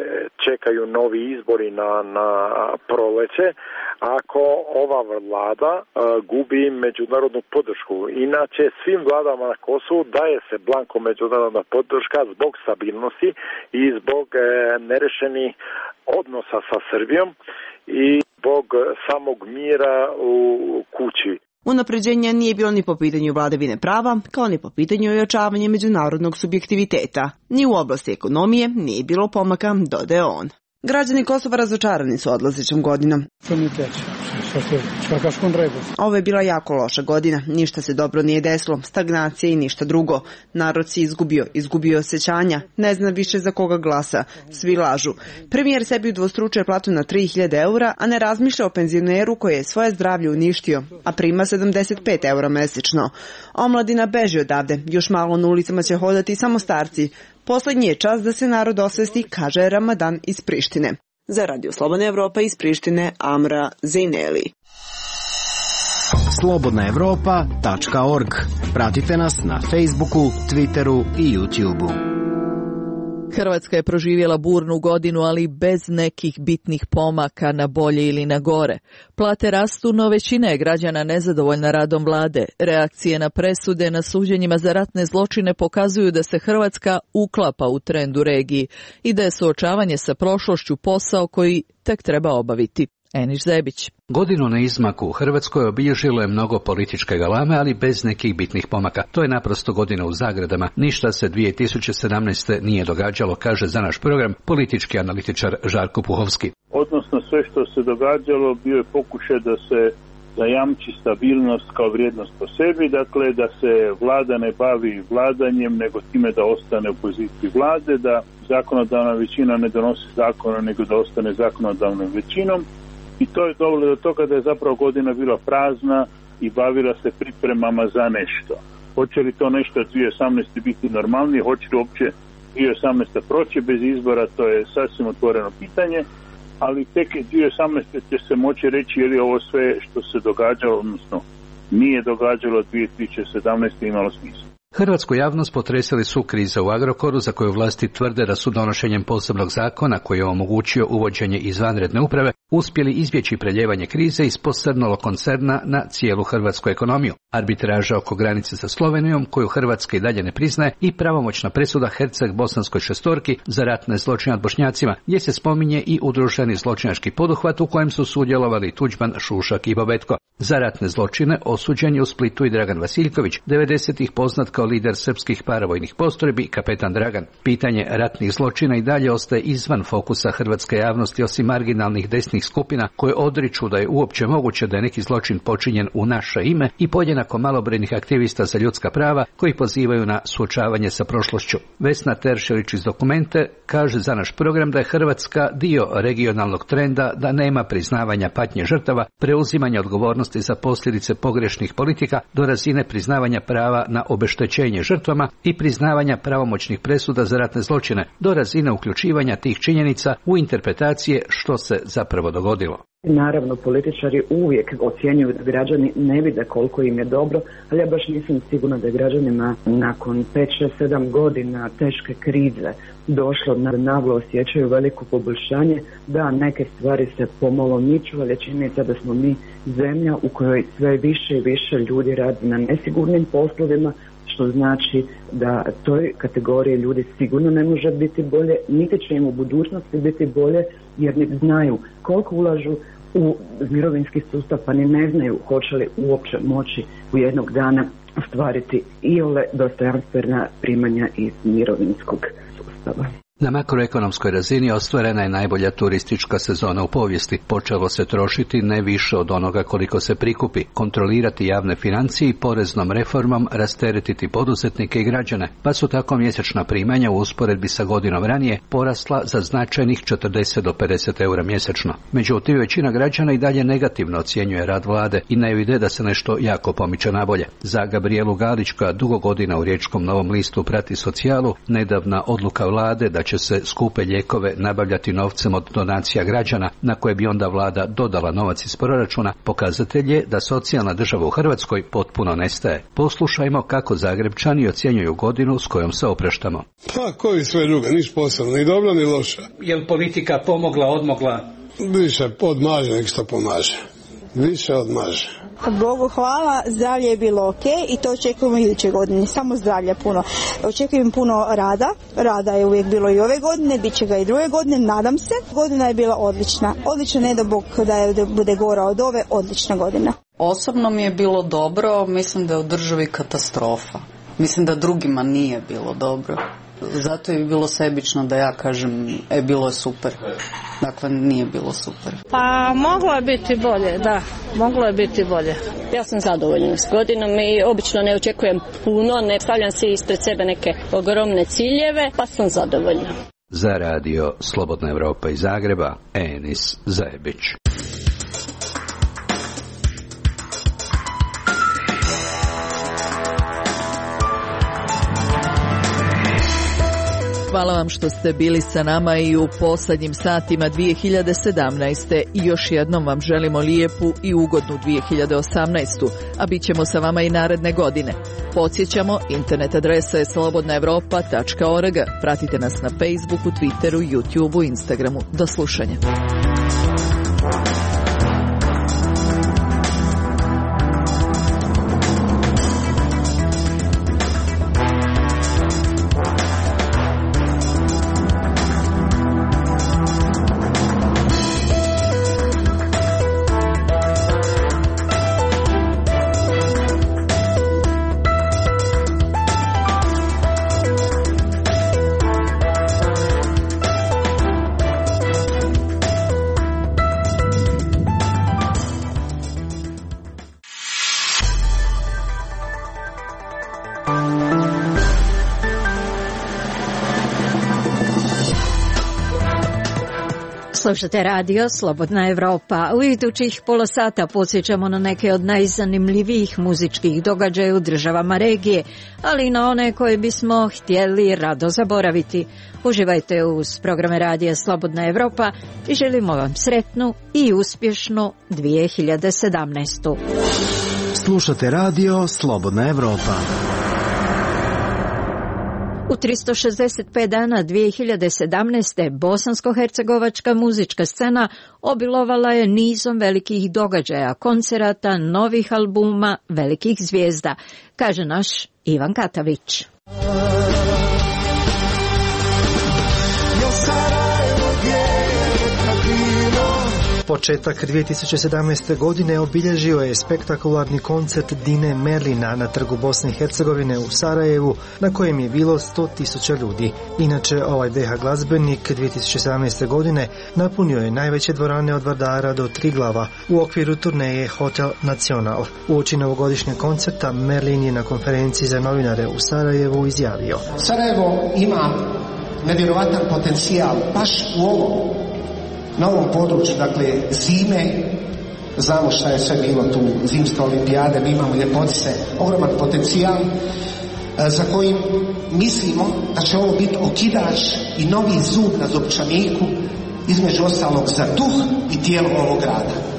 čekaju novi izbori na, na proleće ako ova vlada a, gubi međunarodnu podršku. Inače, svim vladama na Kosovu daje se blanko međunarodna podrška zbog stabilnosti i zbog e, nerešenih odnosa sa Srbijom i zbog samog mira u kući. Unapređenja nije bilo ni po pitanju vladavine prava, kao ni po pitanju ojačavanja međunarodnog subjektiviteta. Ni u oblasti ekonomije nije bilo pomaka, dodaje on. Građani Kosova razočarani su odlazećom godinom. Ovo je bila jako loša godina, ništa se dobro nije desilo, stagnacija i ništa drugo. Narod se izgubio, izgubio osjećanja, ne zna više za koga glasa, svi lažu. Premijer sebi udvostručuje platu na tri hiljade eura, a ne razmišlja o penzioneru koji je svoje zdravlje uništio, a prima sedamdeset pet eura mesečno. Omladina beži odavde, još malo na ulicama će hodati samo starci. Poslednji je čas da se narod osvesti, kaže Ramadan iz Prištine. Za Radio Slobodna Evropa iz Prištine, Amra Zejneli. slobodna evropa tačka org. Pratite nas na Facebooku, Twitteru i YouTubeu. Hrvatska je proživjela burnu godinu, ali bez nekih bitnih pomaka na bolje ili na gore. Plate rastu, no većina je građana nezadovoljna radom vlade. Reakcije na presude na suđenjima za ratne zločine pokazuju da se Hrvatska uklapa u trend u regiji i da je suočavanje sa prošlošću posao koji tek treba obaviti. Eniš Zebić. Godinu na izmaku u Hrvatskoj obilježilo je mnogo političke galame, ali bez nekih bitnih pomaka. To je naprosto godina u zagradama. Ništa se dvije tisuće sedamnaeste. nije događalo, kaže za naš program politički analitičar Žarko Puhovski. Odnosno sve što se događalo bio je pokušaj da se zajamči stabilnost kao vrijednost po sebi, dakle da se vlada ne bavi vladanjem, nego time da ostane u poziciji vlade, da zakonodavna većina ne donosi zakona, nego da ostane zakonodavnom većinom. I to je dovelo do toga da je zapravo godina bila prazna i bavila se pripremama za nešto. Hoće li to nešto dvije tisuće osamnaeste. biti normalnije, hoće li uopće dvije tisuće osamnaesta. proći bez izbora, to je sasvim otvoreno pitanje, ali tek dvije tisuće osamnaeste. će se moći reći je li ovo sve što se događalo, odnosno nije događalo dvije tisuće sedamnaeste. imalo smisla. Hrvatsku javnost potresali su krize u Agrokoru, za koju vlasti tvrde da su donošenjem posebnog zakona koji je omogućio uvođenje izvanredne uprave uspjeli izbjeći preljevanje krize iz posrnulog koncerna na cijelu hrvatsku ekonomiju. Arbitraža oko granice sa Slovenijom, koju Hrvatska i dalje ne priznaje, i pravomoćna presuda Herceg-bosanskoj šestorki za ratne zločine nad Bošnjacima, gdje se spominje i udruženi zločinački poduhvat u kojem su sudjelovali Tuđman, Šušak i Bobetko. Za ratne zločine osuđen je u Splitu i Dragan Vasiljković, devedesetih poznat kao lider srpskih paravojnih postrojbi, kapetan Dragan. Pitanje ratnih zločina i dalje ostaje izvan fokusa hrvatske javnosti, osim marginalnih desnih skupina koje odriču da je uopće moguće da je neki zločin počinjen u naše ime, i podjednako malobrojnih aktivista za ljudska prava koji pozivaju na suočavanje sa prošlošću. Vesna Teršelić iz Dokumente kaže za naš program da je Hrvatska dio regionalnog trenda, da nema priznavanja patnje žrtava, preuzimanja odgovornosti za posljedice pogrešnih politika do razine priznavanja prava na obeštećenje žrtvama i priznavanja pravomoćnih presuda za ratne zločine do razine uključivanja tih činjenica u interpretacije što se zapravo dogodilo. Naravno, političari uvijek ocjenjuju da građani ne vide koliko im je dobro, ali ja baš nisam sigurna da je građanima nakon pet, šest, sedam godina teške krize došlo da naglo osjećaju veliko poboljšanje, da neke stvari se pomalo miču, ali činjenica da smo mi zemlja u kojoj sve više i više ljudi radi na nesigurnim poslovima, što znači da toj kategoriji ljudi sigurno ne može biti bolje, niti će im u budućnosti biti bolje, jer ne znaju koliko ulažu u mirovinski sustav, pa ni ne znaju hoće li uopće moći u jednog dana ostvariti iole dostojanstvena primanja iz mirovinskog sustava. Na makroekonomskoj razini ostvarena je najbolja turistička sezona u povijesti. Počelo se trošiti ne više od onoga koliko se prikupi, kontrolirati javne financije i poreznom reformom rasteretiti poduzetnike i građane, pa su tako mjesečna primanja u usporedbi sa godinom ranije porasla za značajnih četrdeset do pedeset eura mjesečno. Međutim, većina građana i dalje negativno ocjenjuje rad vlade i ne vide da se nešto jako pomiče nabolje. Za Gabrijelu Galić, koja dugo godina u Riječkom Novom listu prati socijalu, nedavna odluka vlade da će se skupe lijekove nabavljati novcem od donacija građana, na koje bi onda vlada dodala novac iz proračuna, pokazatelj je da socijalna država u Hrvatskoj potpuno nestaje. Poslušajmo kako Zagrebčani ocjenjuju godinu s kojom se opraštamo. Pa koji sve druga, niš posebno, ni dobro ni loša. Je li politika pomogla, odmogla? Više odmaže nek što pomaže. Više odmaže. Bogu hvala, zdravlje je bilo ok i to očekujemo iduće godine, samo zdravlja puno. Očekujem puno rada, rada je uvijek bilo i ove godine, bit će ga i druge godine, nadam se. Godina je bila odlična, odlična, ne da Bog da je da bude gora od ove, odlična godina. Osobno mi je bilo dobro, mislim da je u državi katastrofa, mislim da drugima nije bilo dobro. Zato je bilo sebično da ja kažem, e, bilo je super. Dakle, nije bilo super. Pa, moglo je biti bolje, da. Moglo je biti bolje. Ja sam zadovoljna s godinom i obično ne očekujem puno, ne stavljam se ispred sebe neke ogromne ciljeve, pa sam zadovoljna. Za radio Slobodna Evropa iz Zagreba, Enis Zajebić. Hvala vam što ste bili sa nama i u poslednjim satima dvije hiljade sedamnaeste. I još jednom vam želimo lijepu i ugodnu dvije hiljade osamnaestu. A bit ćemo sa vama i naredne godine. Podsjećamo, internet adresa je slobodna evropa tačka org. Pratite nas na Facebooku, Twitteru, YouTubeu, Instagramu. Do slušanja. Slušate radio Slobodna Evropa. U idućih pola sata podsjećamo na neke od najzanimljivijih muzičkih događaja u državama regije, ali i na one koje bismo htjeli rado zaboraviti. Uživajte uz programe radija Slobodna Evropa i želimo vam sretnu i uspješnu dvije hiljade sedamnaestu. Slušate radio Slobodna Evropa. U tristo šezdeset pet dana dvije hiljade sedamnaeste. bosansko-hercegovačka muzička scena obilovala je nizom velikih događaja, koncerata, novih albuma, velikih zvijezda, kaže naš Ivan Katavić. Početak dvije tisuće sedamnaeste. godine obilježio je spektakularni koncert Dine Merlina na trgu Bosne i Hercegovine u Sarajevu, na kojem je bilo sto tisuća ljudi. Inače, ovaj B H glazbenik dvije tisuće sedamnaeste. godine napunio je najveće dvorane od Vardara do Triglava u okviru turneje Hotel Nacional. Uoči novogodišnjeg koncerta Merlin je na konferenciji za novinare u Sarajevu izjavio: Sarajevo ima nevjerovatan potencijal baš u ovom na ovom području, dakle, zime, znamo šta je sve bilo tu, zimska olimpijade, mi imamo ljepotice, ogroman potencijal za kojim mislimo da će ovo biti okidač i novi zub na zupčaniku, između ostalog za duh i tijelo ovog grada.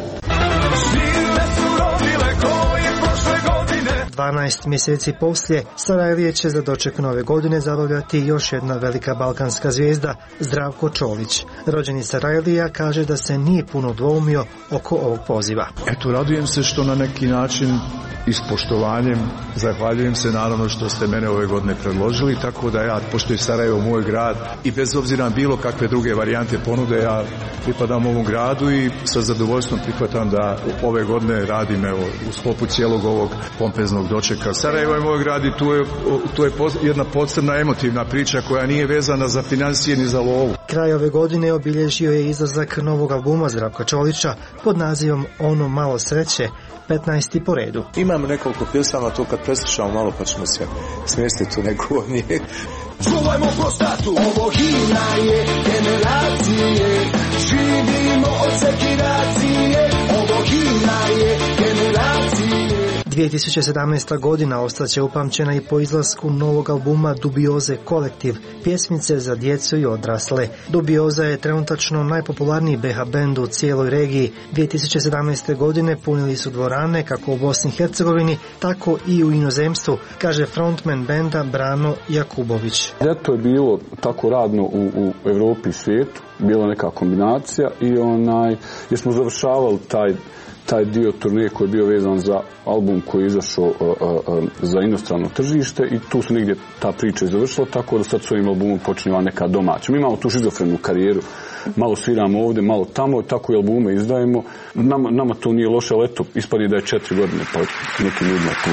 dvanaest mjeseci poslije, Sarajlije će za doček nove godine zabavljati još jedna velika balkanska zvijezda, Zdravko Čolić. Rođeni Sarajlija kaže da se nije puno dvoumio oko ovog poziva. Eto, radujem se što na neki način i s poštovanjem zahvaljujem se naravno što ste mene ove godine predložili, tako da ja, pošto je Sarajevo moj grad i bez obzira na bilo kakve druge varijante ponude, ja pripadam ovom gradu i sa zadovoljstvom prihvatam da ove godine radim evo, u sklopu cijelog ovog pompeznog dočeka. Sarajevo je moj grad i tu je, tu je jedna posebna emotivna priča koja nije vezana za financije ni za lovu. Kraj ove godine obilježio je izlazak novog albuma Zdravka Čolića pod nazivom Ono malo sreće, petnaesti po redu. Imam nekoliko pjesama, to kad preslušamo malo pa ćemo se smjestiti u neku od njih. Čuvajmo prostatu, ovo himna je generacije, živimo od sekiracije, ovo himna je generacije. dvije tisuće sedamnaesta. godina ostaće upamćena i po izlasku novog albuma Dubioze kolektiv, pjesmice za djecu i odrasle. Dubioza je trenutačno najpopularniji B H bend u cijeloj regiji. dvije tisuće sedamnaeste. godine punili su dvorane kako u Bosni i Hercegovini, tako i u inozemstvu, kaže frontman benda Brano Jakubović. Ljeto je bilo tako radno u, u Evropi i svijetu, bila neka kombinacija i onaj, jer smo završavali taj taj dio turneje koji je bio vezan za album koji je izašao uh, uh, za inostrano tržište i tu se negdje ta priča završila, tako da sad s ovim albumom počinjeva neka domaća. Mi imamo tu šizofrenu karijeru, malo sviramo ovdje, malo tamo, tako i albume izdajemo. Nama, nama to nije loše, ali eto, ispadi da je četiri godine, pa nekim ljudima tu.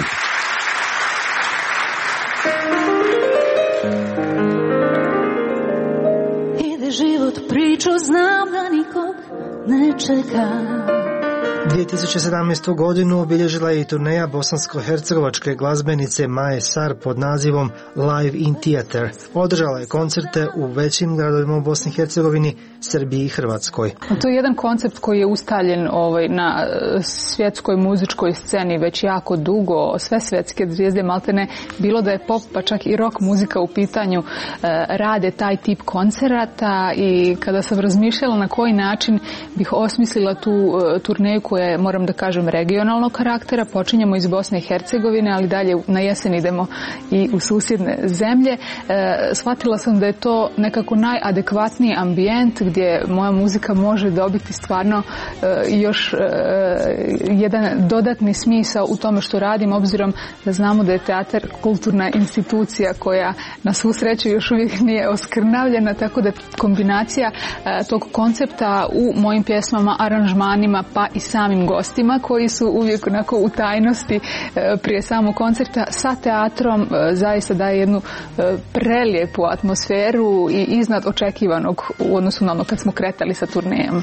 Ide život priču, znam da nikog ne čeka. dvije tisuće sedamnaestu. godinu obilježila je i turneja bosansko-hercegovačke glazbenice Maje Sar pod nazivom Live in Theater. Održala je koncerte u većim gradovima u Bosni i Hercegovini, Srbiji i Hrvatskoj. To je jedan koncept koji je ustaljen ovaj, na svjetskoj muzičkoj sceni već jako dugo. Sve svjetske zvijezde, maltene, bilo da je pop, pa čak i rock muzika u pitanju, rade taj tip koncerata i kada sam razmišljala na koji način bih osmislila tu turneju koja je, moram da kažem, regionalnog karaktera, počinjemo iz Bosne i Hercegovine, ali dalje na jesen idemo i u susjedne zemlje. E, shvatila sam da je to nekako najadekvatniji ambijent gdje moja muzika može dobiti stvarno e, još e, jedan dodatni smisao u tome što radim, obzirom da znamo da je teatar kulturna institucija koja na svu sreću još uvijek nije oskrnavljena, tako da kombinacija e, tog koncepta u mojim pjesmama, aranžmanima pa i samim gostima koji su uvijek onako u tajnosti e, prije samog koncerta sa teatrom e, zaista daje jednu e, prelijepu atmosferu i iznad očekivanog u odnosu na ono kad smo kretali sa turnejom.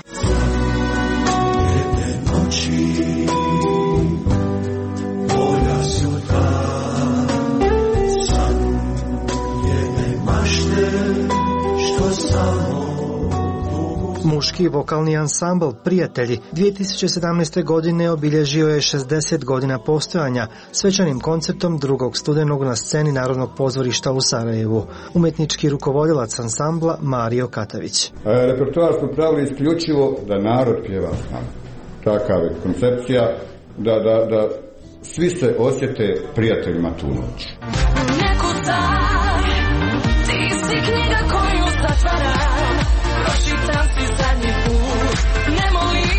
Muški vokalni ansambl Prijatelji dvije tisuće sedamnaeste. godine obilježio je šezdeset godina postojanja svečanim koncertom drugog studenog na sceni Narodnog pozorišta u Sarajevu. Umetnički rukovodilac ansambla Mario Katavić. E, repertoar smo pravili isključivo da narod pjeva s nama. Takav je koncepcija da, da, da svi se osjete prijateljima tu noć. Neko daj, ti si knjiga koju zatvaram, pročitam si zadnji put, nemoj.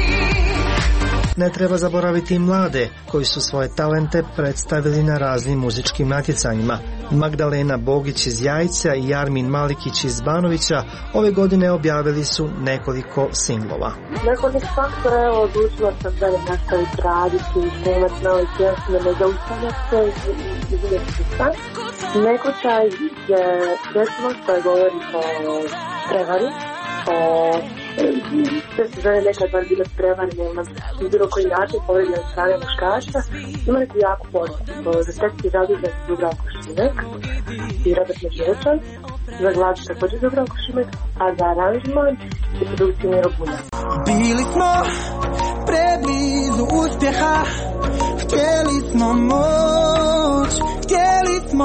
Ne treba zaboraviti i mlade koji su svoje talente predstavili na raznim muzičkim natjecanjima. Magdalena Bogić iz Jajca i Jarmin Malikić iz Banovića ove godine objavili su nekoliko singlova. Nekoliko faktora, evo, odlučila sam da ne nastaviti raditi, snimati nove pjesme, ne zaustavljati se i vidjeti se sad. Nekoćaj je pjesma koja govori o prevari, o sve su žene nekad bar bile prevarne na bilo koji način povredili od strane muškača. Imali su jako pozitivno. Za tekst je zadužen Dubravko Šimek i Robert Međerečan, za glavu također Dubravko Šimek, a za aranžman i produkciju Miro Bunja. Bili smo preblizu uspjeha, htjeli smo moć, htjeli smo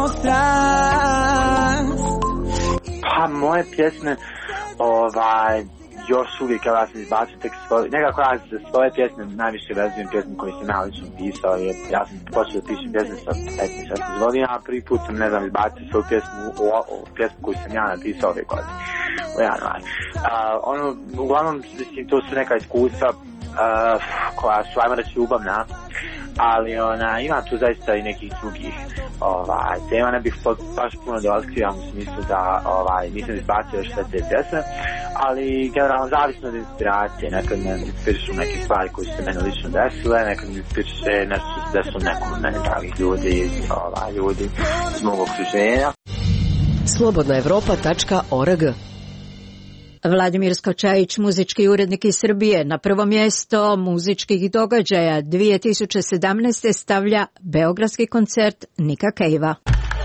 strast. Pa moje pjesme, ovaj, još uvijek kada ja sam izbacio tek svoje, nekako ja za svoje pjesme najviše vezujem pjesme koje sam ja lično pisao, jer ja sam počeo da pišem pjesme sa petnaest šesnaest godina, a prvi put sam, ne znam, izbacio svoju pjesmu, o, o, pjesmu koju sam ja napisao ove godine, u januari. Uh, ono, uglavnom, mislim, to su neka iskustva uh, koja su, ajmo reći, ljubavna, ali ona, ima tu zaista i nekih drugih ovaj, tema, ne bih baš puno da otkrivam u smislu da ovaj, nisam izbacio još sve te pjesme, ali generalno zavisno od inspiracije, nekad me inspirišu neke stvari koje su se mene lično desile, nekad me inspiriše nešto što se desilo nekom od mene dragih ljudi, ovaj, ljudi iz mog okruženja. slobodna evropa tačka org. Vladimir Skočajić, muzički urednik iz Srbije, na prvo mjesto muzičkih događaja dvije tisuće sedamnaeste. stavlja beogradski koncert Nika Cavea.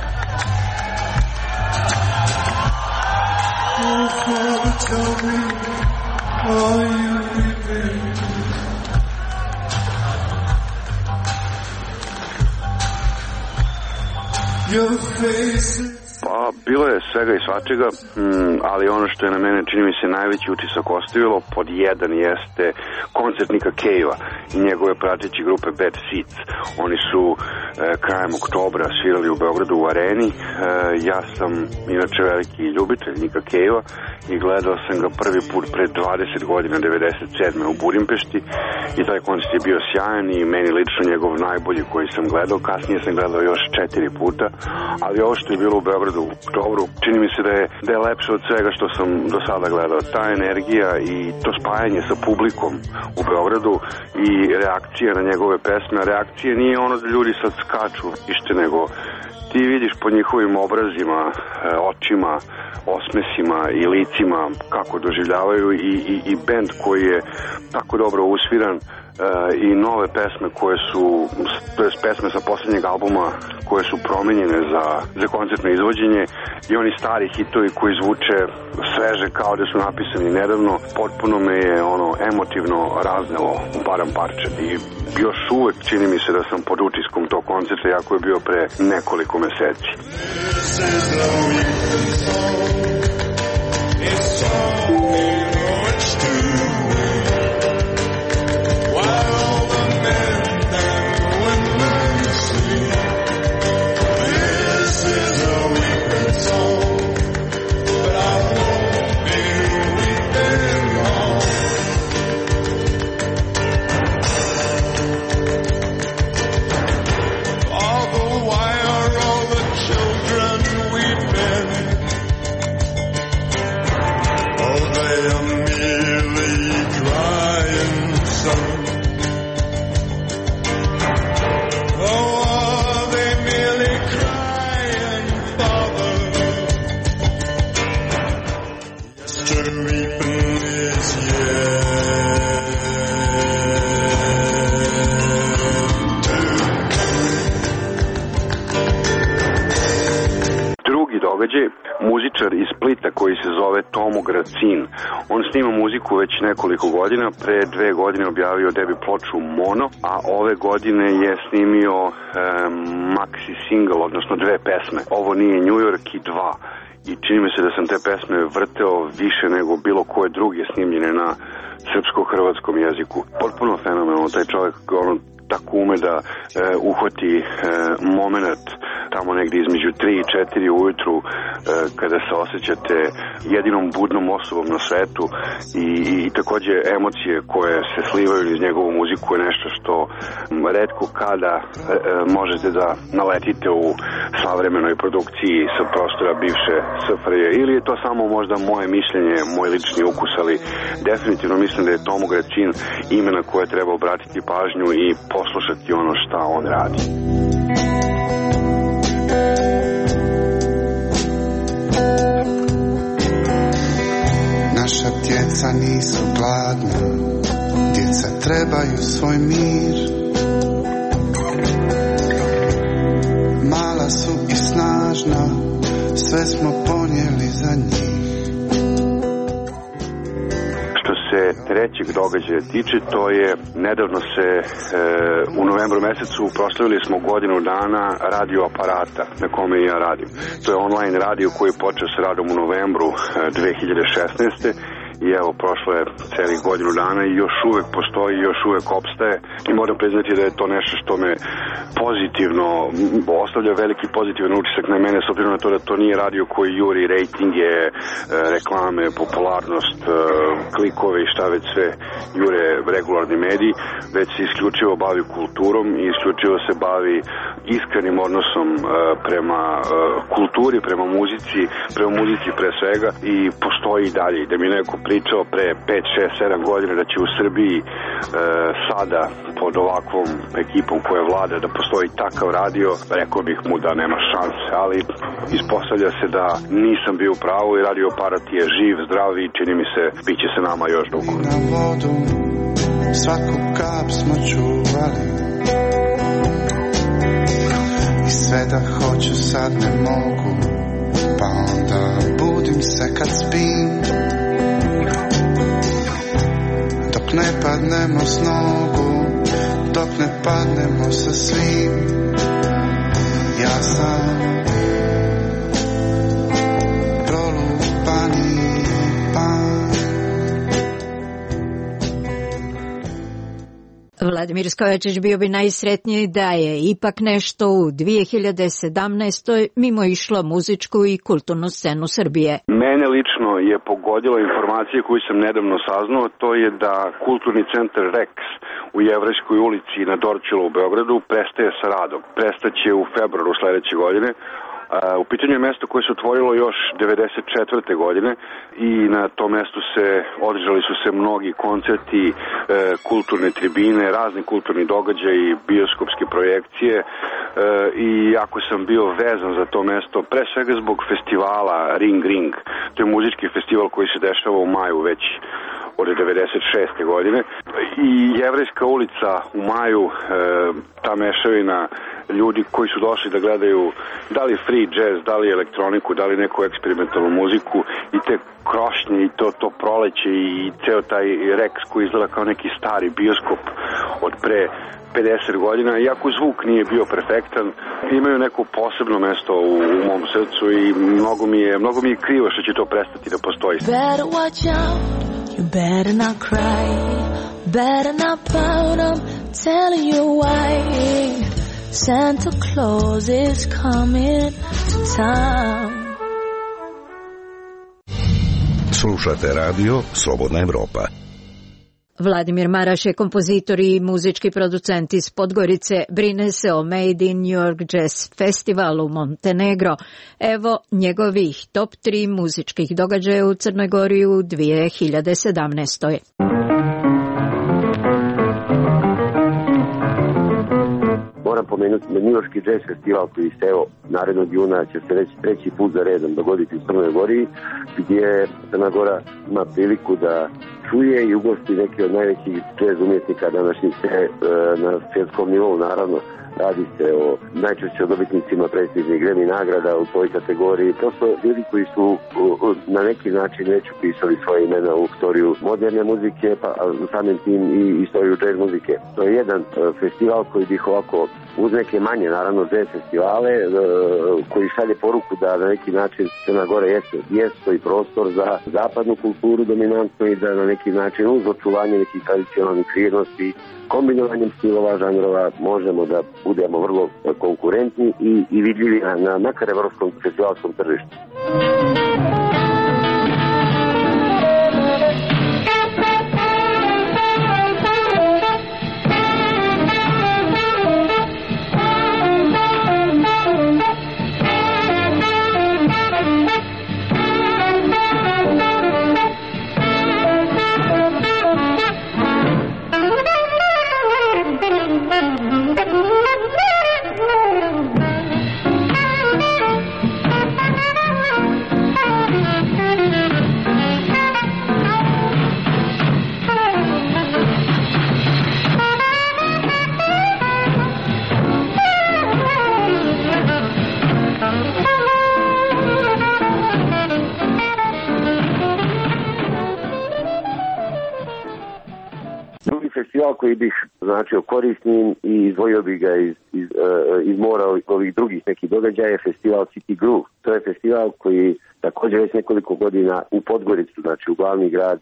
Pa, bilo je svega i svačega, mm, ali ono što je na mene, čini mi se, najveći utisak ostavilo, pod jedan jeste koncert Nika Cavea i njegove prateće grupe Bad Seeds. Oni su e, krajem oktobra svirali u Beogradu u Areni. E, ja sam inače veliki ljubitelj Nika Cavea i gledao sam ga prvi put pre dvadeset godina, devedeset sedme u Budimpešti, i taj koncert je bio sjajan i meni lično njegov najbolji koji sam gledao. Kasnije sam gledao još četiri puta, ali ovo što je bilo u Beogradu u oktobru, čini mi se da je, da je lepše od svega što sam do sada gledao. Ta energija i to spajanje sa publikom u Beogradu i reakcija na njegove pesme. Reakcija nije ono da ljudi sad skaču ište, nego ti vidiš po njihovim obrazima, očima, osmesima i licima kako doživljavaju, i, i, i bend koji je tako dobro usviran i nove pesme koje su, to jest pesme sa posljednjeg albuma koje su promenjene za, za koncertno izvođenje i oni stari hitovi koji zvuče sveže kao da su napisani nedavno, potpuno me je ono emotivno raznelo u param parče i još uvek čini mi se da sam pod utiskom tog koncerta, jako je bio pre nekoliko meseci. Muzičar iz Splita koji se zove Tomo Gracin. On snima muziku već nekoliko godina, pre dve godine objavio debi ploču Mono, a ove godine je snimio e, maxi single, odnosno dve pesme. Ovo nije New York i dva. I čini mi se da sam te pesme vrteo više nego bilo koje druge snimljene na srpsko-hrvatskom jeziku. Potpuno fenomenalno, taj čovjek ono, tako ume da e, uhvati e, moment tamo negdje između tri i četiri ujutru e, kada se osjećate jedinom budnom osobom na svetu i, i također emocije koje se slivaju iz njegovu muziku je nešto što retko kada e, možete da naletite u savremenoj produkciji sa prostora bivše S F R J. Ili je to samo možda moje mišljenje, moj lični ukus, ali definitivno mislim da je Tomo Gracin ime na koje treba obratiti pažnju i poslušati ono šta on radi. Naša djeca nisu gladna, djeca trebaju svoj mir. Mala su i snažna, sve smo ponijeli za njih. Što se trećeg događaja tiče, to je nedavno se e, u novembru mesecu proslavili smo godinu dana radio aparata na kome ja radim. To je online radio koji je počeo sa radom u novembru e, dve hiljade šesnaeste. I evo, prošlo je celih godinu dana i još uvek postoji, još uvek opstaje i moram priznati da je to nešto što me pozitivno ostavlja veliki pozitivan utisak na mene, s obzirom na to da to nije radio koji juri rejtinge, reklame, popularnost, klikove i šta već sve jure regularni mediji, već se isključivo bavi kulturom i isključivo se bavi iskrenim odnosom prema kulturi, prema muzici, prema muzici pre svega i postoji i dalje. Da mi neko pričao pre pet, šest, sedam godina da će u Srbiji e, sada pod ovakvom ekipom koja vlada da postoji takav radio, rekao bih mu da nema šanse, ali ispostavlja se da nisam bio u pravu i radio aparat je živ, zdrav i čini mi se bit će se nama još dugo. Na vodu svaku kap smo čuvali i sve da hoću sad ne mogu, pa onda budim se kad spim. Dok ne padnemo s nogu, dok ne padnemo sa svim, ja sam prolupani pan. Vladimir Skojačić bio bi najsretniji da je ipak nešto u dvije hiljade sedamnaestoj mimo išlo muzičku i kulturnu scenu Srbije. Mene lično je pogodila informacija koju sam nedavno saznao, to je da kulturni centar Rex u Jevrejskoj ulici na Dorćolu u Beogradu prestaje sa radom. Prestaće u februaru sledeće godine. U pitanju je mesto koje se otvorilo još devedeset četvrte godine i na tom mestu se održali su se mnogi koncerti, kulturne tribine, razni kulturni događaji, bioskopske projekcije i jako sam bio vezan za to mesto, pre svega zbog festivala Ring Ring. To je muzički festival koji se dešava u maju već od devedeset šeste godine. I Jevrejska ulica u maju, e, ta mešavina ljudi koji su došli da gledaju da li free jazz, da li elektroniku, da li neku eksperimentalnu muziku i te krošnje i to, to proleće i ceo taj Rex koji izgleda kao neki stari bioskop od pre pedeset godina, iako zvuk nije bio perfektan, imaju neko posebno mesto u, u mom srcu i mnogo mi je, mnogo mi je krivo što će to prestati da postoji. Better watch out, you better not cry, better not pout, I'm telling you why. Santa Claus is coming to town. Slušate radio Slobodna Evropa. Vladimir Maraš je kompozitor i muzički producent iz Podgorice, brine se o Made in New York Jazz Festival u Montenegro. Evo njegovih top tri muzičkih događaja u Crnoj Gori u dvije hiljade sedamnaestoj. Moram pomenuti da njujorški jazz festival koji se evo narednog juna će se već treći put za redom dogoditi u Crnoj Gori, gdje Crna Gora ima priliku da čuje i ugosti neki od najvećih jazz umjetnika današnjice e, na svjetskom nivou, naravno. Radi se o najčešće o dobitnicima prestižnih Grammy nagrada u toj kategoriji. Prosto ljudi koji su uh, na neki način već upisali svoje imena u istoriju moderne muzike, pa samim tim i istoriju jazz muzike. To je jedan uh, festival koji bih ovako uz neke manje, naravno, jazz festivale, uh, koji šalje poruku da na neki način Crna Gora jeste mjesto i prostor za zapadnu kulturu dominantno i da na neki način uz očuvanje nekih tradicionalnih vrijednosti, kombinovanjem stilova, žanrova možemo da budemo vrlo konkurentni i, i vidljivi na, na makar evropskom festivalskom tržištu. Festival koji bih značio korisnim i izdvojio bih ga iz, iz, iz mora ovih drugih nekih događaja je festival City Groove. To je festival koji također već nekoliko godina u Podgoricu, znači u glavni grad,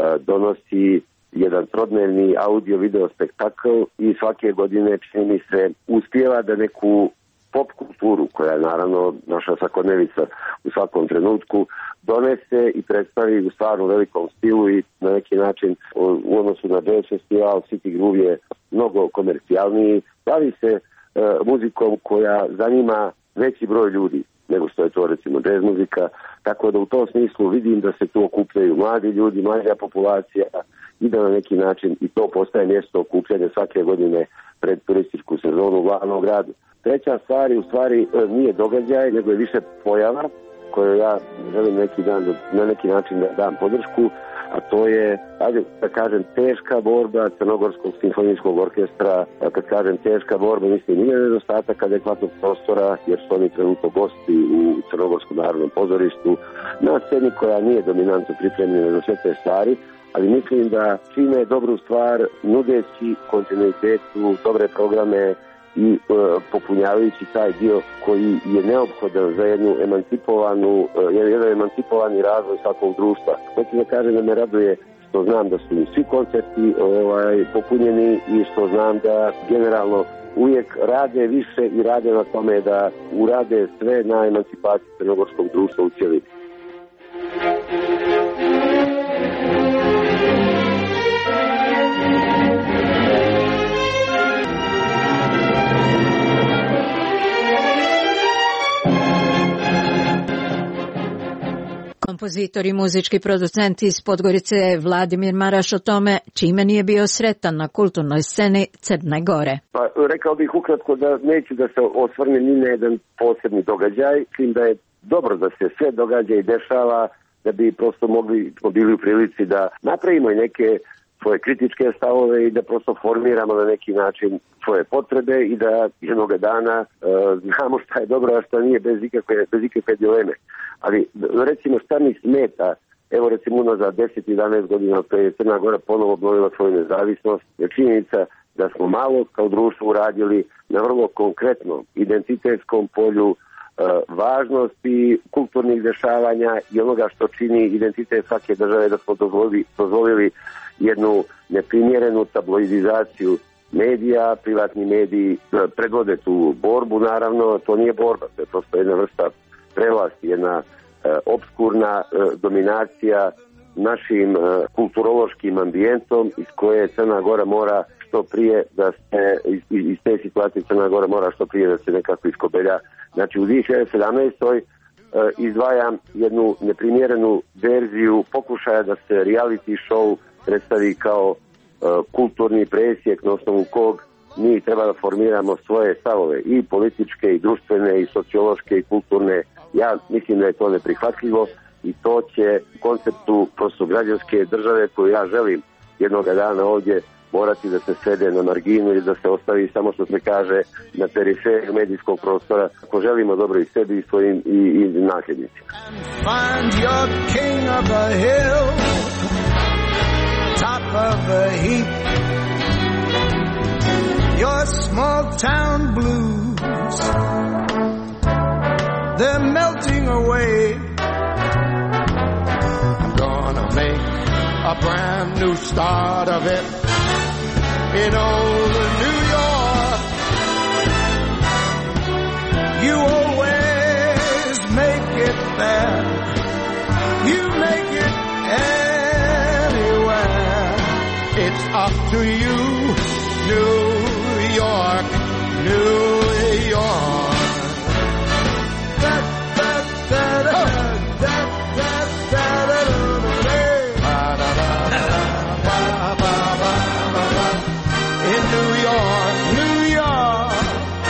donosi jedan trodnevni audio-video spektakl i svake godine čini mi se uspijeva da neku pop kulturu, koja je naravno naša svakodnevica u svakom trenutku, donese i predstavi u stvarno velikom stilu i na neki način u odnosu na jazz festival City Groove je mnogo komercijalniji. Bavi se e, muzikom koja zanima veći broj ljudi nego što je to recimo jazz muzika, tako da u tom smislu vidim da se tu okupljaju mladi ljudi, mlađa populacija i da na neki način i to postaje mjesto okupljanja svake godine pred turističku sezonu u glavnom gradu. Treća stvar je u stvari nije događaj, nego je više pojava koju ja želim neki dan, na neki način da dam podršku, a to je, ajde da kažem, teška borba Crnogorskog simfonijskog orkestra. A kad kažem teška borba, mislim nije nedostatak adekvatnog prostora, jer su oni trenutno gosti u Crnogorskom narodnom pozorištu, na sceni koja nije dominantno pripremljena za sve te stvari, ali mislim da čine dobru stvar nudeći kontinuitetu, dobre programe i e, popunjavajući taj dio koji je neophodan za jednu emancipovanu, e, jedan emancipovani razvoj svakog društva. Hoću da kažem da me raduje što znam da su svi koncerti ovaj, popunjeni i što znam da generalno uvijek rade više i rade na tome da urade sve na emancipaciji crnogorskog društva u cijelini. Kompozitor i muzički producent iz Podgorice Vladimir Maraš o tome čime nije bio sretan na kulturnoj sceni Crne Gore. Pa, rekao bih ukratko da neću da se osvrne ni na jedan posebni događaj, tim da je dobro da se sve događa i dešava da bi prosto mogli, smo bili u prilici da napravimo i neke svoje kritičke stavove i da prosto formiramo na neki način svoje potrebe i da jednog dana e, znamo šta je dobro, a šta nije bez ikakve, bez ikakve dileme. Ali recimo šta mi smeta, evo recimo unazad deset do jedanaest godina pre je Crna Gora ponovo obnovila svoju nezavisnost, je činjenica da smo malo kao društvo uradili na vrlo konkretnom identitetskom polju e, važnosti kulturnih dešavanja i onoga što čini identitet svake države, da smo dozvolili, dozvolili jednu neprimjerenu tabloidizaciju medija, privatni mediji predvode tu borbu, naravno, to nije borba, to je prosto jedna vrsta prevlasti, jedna e, obskurna e, dominacija našim e, kulturološkim ambijentom iz koje Crna Gora mora što prije da se, iz, iz te situacije Crna Gora mora što prije da se nekako iskobelja. Znači u dvije hiljade sedamnaestoj. E, izdvajam jednu neprimjerenu verziju pokušaja da se reality show predstavi kao uh, kulturni presjek na osnovu kog mi treba da formiramo svoje stavove i političke i društvene i sociološke i kulturne. Ja mislim da je to neprihvatljivo i to će konceptu prosto građanske države koju ja želim jednog dana ovdje morati da se svede na marginu i da se ostavi samo što se kaže na periferiju medijskog prostora ako želimo dobro i sebi i svojim i, i nasljednicima. Top of the heap, your small town blues, they're melting away. I'm gonna make a brand new start of it in old New York. You always make it there, you make it anywhere. It's up to you, New York, New York. Da, da, da, da, da, da, da, da, da. In New York, New York,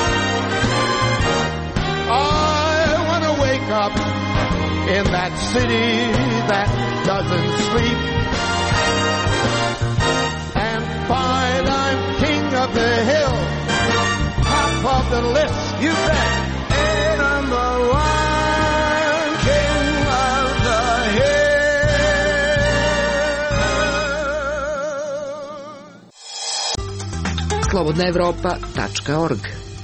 I want to wake up in that city that doesn't sleep. Find I'm king of the hill, top of the list, you bet. And number one, king of the hill. slobodna evropa tačka org.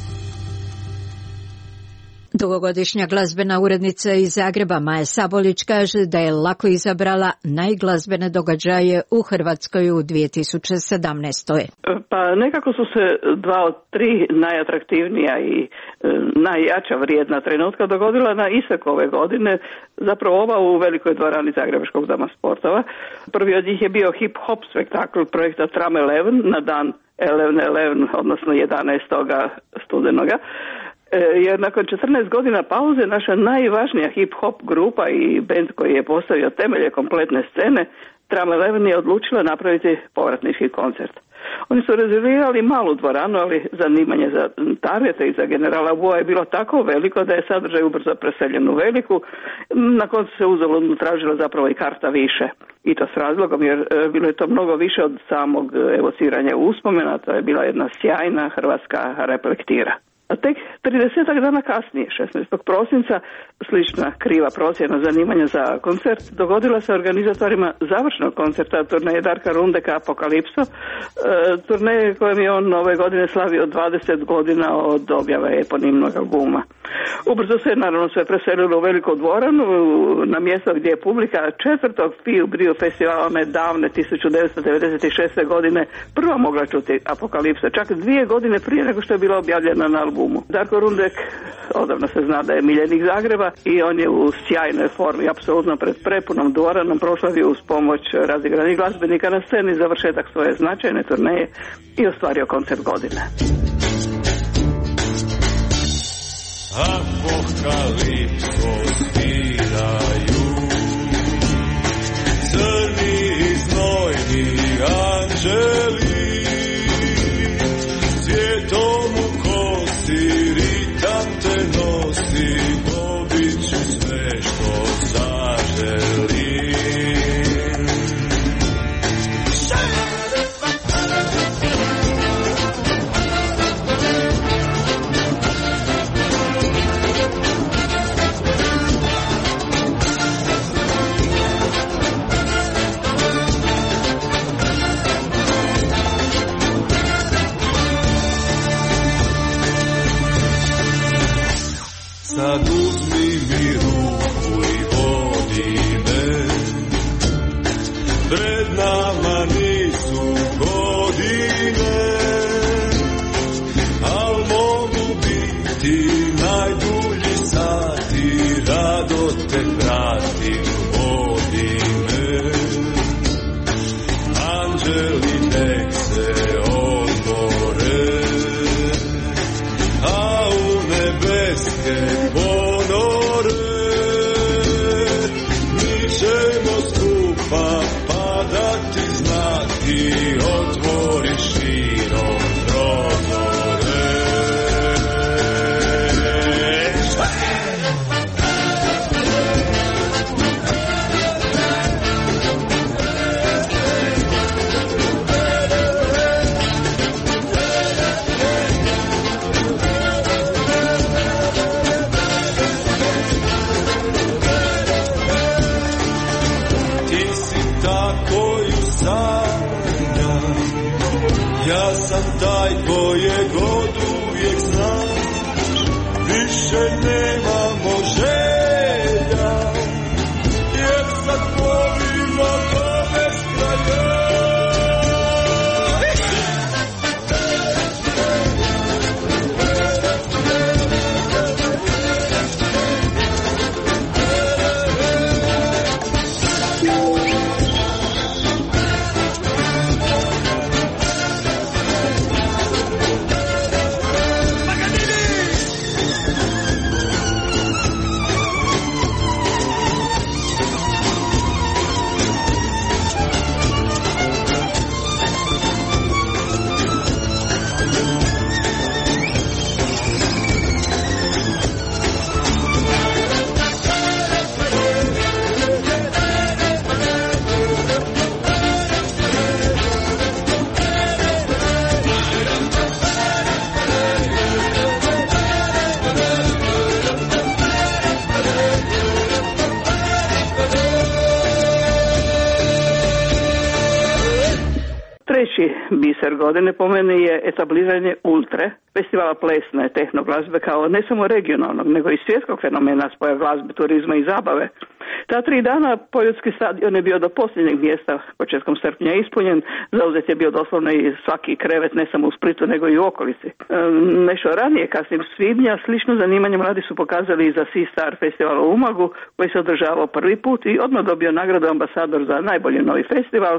Dugogodišnja glazbena urednica iz Zagreba Maja Sabolić kaže da je lako izabrala najglazbene događaje u Hrvatskoj u dvije tisuće sedamnaestoj. Pa nekako su se dva od tri najatraktivnija i e, najjača vrijedna trenutka dogodila na istek ove godine, zapravo ova u velikoj dvorani Zagrebačkog doma sportova. Prvi od njih je bio hip-hop spektakl projekta Tram eleven na dan eleven eleven, odnosno jedanaestog studenoga. Jer nakon četrnaest godina pauze naša najvažnija hip-hop grupa i bend koji je postavio temelje kompletne scene, Tram eleven je odlučila napraviti povratnički koncert. Oni su rezervirali malu dvoranu, ali zanimanje za Targeta i za generala Ua je bilo tako veliko da je sadržaj ubrzo preseljen u veliku. Na koncu se uzaludno tražila zapravo i karta više. I to s razlogom, jer bilo je to mnogo više od samog evociranja uspomena. To je bila jedna sjajna hrvatska reflektira. A tek tridesetak dana kasnije, šesnaestog prosinca, slična kriva procjena zanimanja za koncert dogodila se organizatorima završnog koncerta turneje Darka Rundeka Apokalipso, e, turneje kojem je on ove godine slavio dvadeset godina od objave eponimnog albuma. Ubrzo se naravno sve preselilo u veliku dvoranu, na mjesto gdje je publika četvrtog Piju Briju festivala one davne tisuću devetsto devedeset šeste. godine prva mogla čuti Apokalipso, čak dvije godine prije nego što je bila objavljena na albumu. Darko Rundek odavno se zna da je miljenik Zagreba i on je u sjajnoj formi, apsolutno pred prepunom dvoranom proslavio uz pomoć razigranih glazbenika na sceni završetak svoje značajne turneje i ostvario koncert godine. Apokalipso sviraju, crni i znojni anđeli, svijetom u kosti ritam te nosi, dobit ću sve što zaželi. sad uzmi mi ruku i vodi me. Pred nama nisu godine, al mogu biti najdulji sati, rado te pratim, vodi me. Anđeli nek se odmore, a u nebeske ponore mi ćemo skupa padati znati, otvori širom prozore. Ja sam taj kojeg od uvijek znam, više nemamo želja, jer sad volimo to bez kraja. Treći biser godine po meni je etabliranje Ultre, festivala plesne tehno glazbe kao ne samo regionalnog, nego i svjetskog fenomena spoja glazbe, turizma i zabave. Ta tri dana Poljudski stadion je bio do posljednjeg mjesta početkom srpnja ispunjen, zauzet je bio doslovno i svaki krevet, ne samo u Splitu nego i u okolici. E, nešto ranije, kasnije svibnja, slično zanimanje mladi su pokazali i za Sea Star festival u Umagu, koji se održavao prvi put i odmah dobio nagradu ambasador za najbolji novi festival,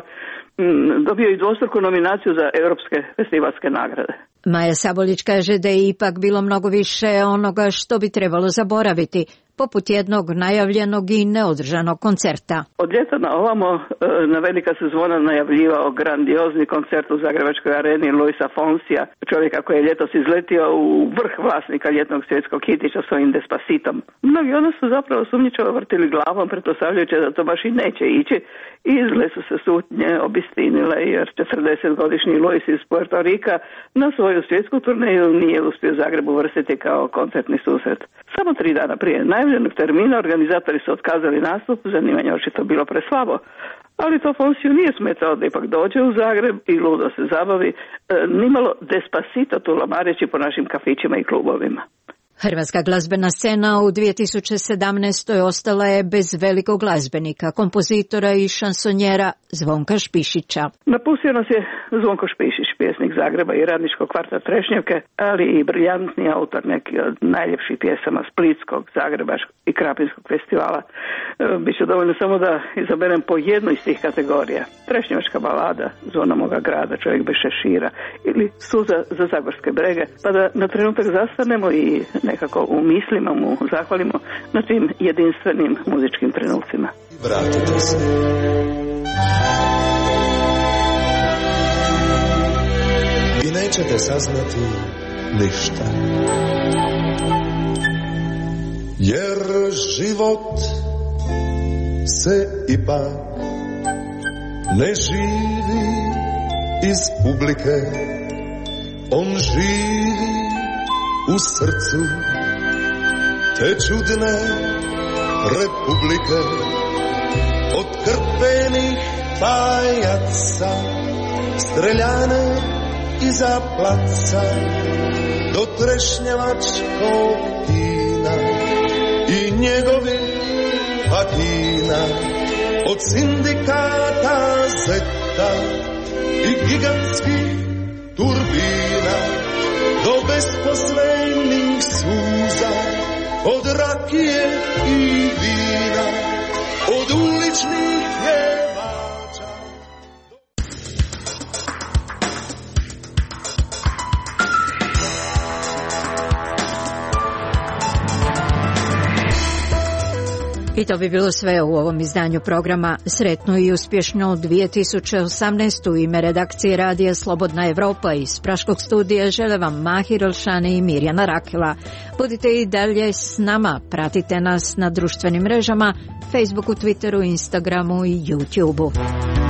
dobio i dvostruku nominaciju za europske festivalske nagrade. Maja Sabolić kaže da je ipak bilo mnogo više onoga što bi trebalo zaboraviti, poput jednog najavljenog i neodržanog koncerta. Od ljeta na ovamo na velika se zvona najavljivao grandiozni koncert u Zagrebačkoj areni Luisa Fonsija, čovjeka koji je ljetos izletio u vrh vlasnika ljetnog svjetskog hitića svojim Despacitom. Mnogi od nas su zapravo sumnjičavo vrtili glavom, pretpostavljajući da to baš i neće ići, i izgle su se sutnje obistinile, jer četrdesetgodišnji Luis iz Puerto Rika na svoju svjetsku turneju nije uspio Zagreb uvrstiti kao koncertni susret. Samo tri dana prije najavljenog termina organizatori su otkazali nastup, zanimanje očito bilo preslabo, ali to Fonsiju nije smetalo da ipak dođe u Zagreb i ludo se zabavi, e, nimalo Despacito tulamareći po našim kafićima i klubovima. Hrvatska glazbena scena u dvije tisuće sedamnaestoj. ostala je bez velikog glazbenika, kompozitora i šansonjera Zvonka Špišića. Napustio nas je Zvonko Špišić, pjesnik Zagreba i radničkog kvarta Trešnjevke, ali i briljantni autor neki od najljepših pjesama Splitskog, Zagrebačkog i Krapinskog festivala. E, Biće dovoljno samo da izaberem po jednu iz tih kategorija. Trešnjevačka balada, Zvona moga grada, Čovjek bez šešira ili Suza za Zagorske brege, pa da na trenutak zastanemo i nekako u mislima mu zahvalimo na tim jedinstvenim muzičkim trenucima. Vratite se. I nećete saznati ništa. Jer život se ipak ne živi iz publike, on živi u srcu te čudne republike, od krpenih pajaca, streljane iza placa, do trešnjevačkog kina. Kina, od sindikata Zeta i gigantskih turbina do besposlenih suza, od rakije i vina, od uličnih pjevača. I to bi bilo sve u ovom izdanju programa. Sretnu i uspješnu dvije tisuće osamnaestu. U ime redakcije radija Slobodna Evropa iz Praškog studija žele vam Mahir Elšani i Mirjana Rakela. Budite i dalje s nama, pratite nas na društvenim mrežama, Facebooku, Twitteru, Instagramu i YouTubeu.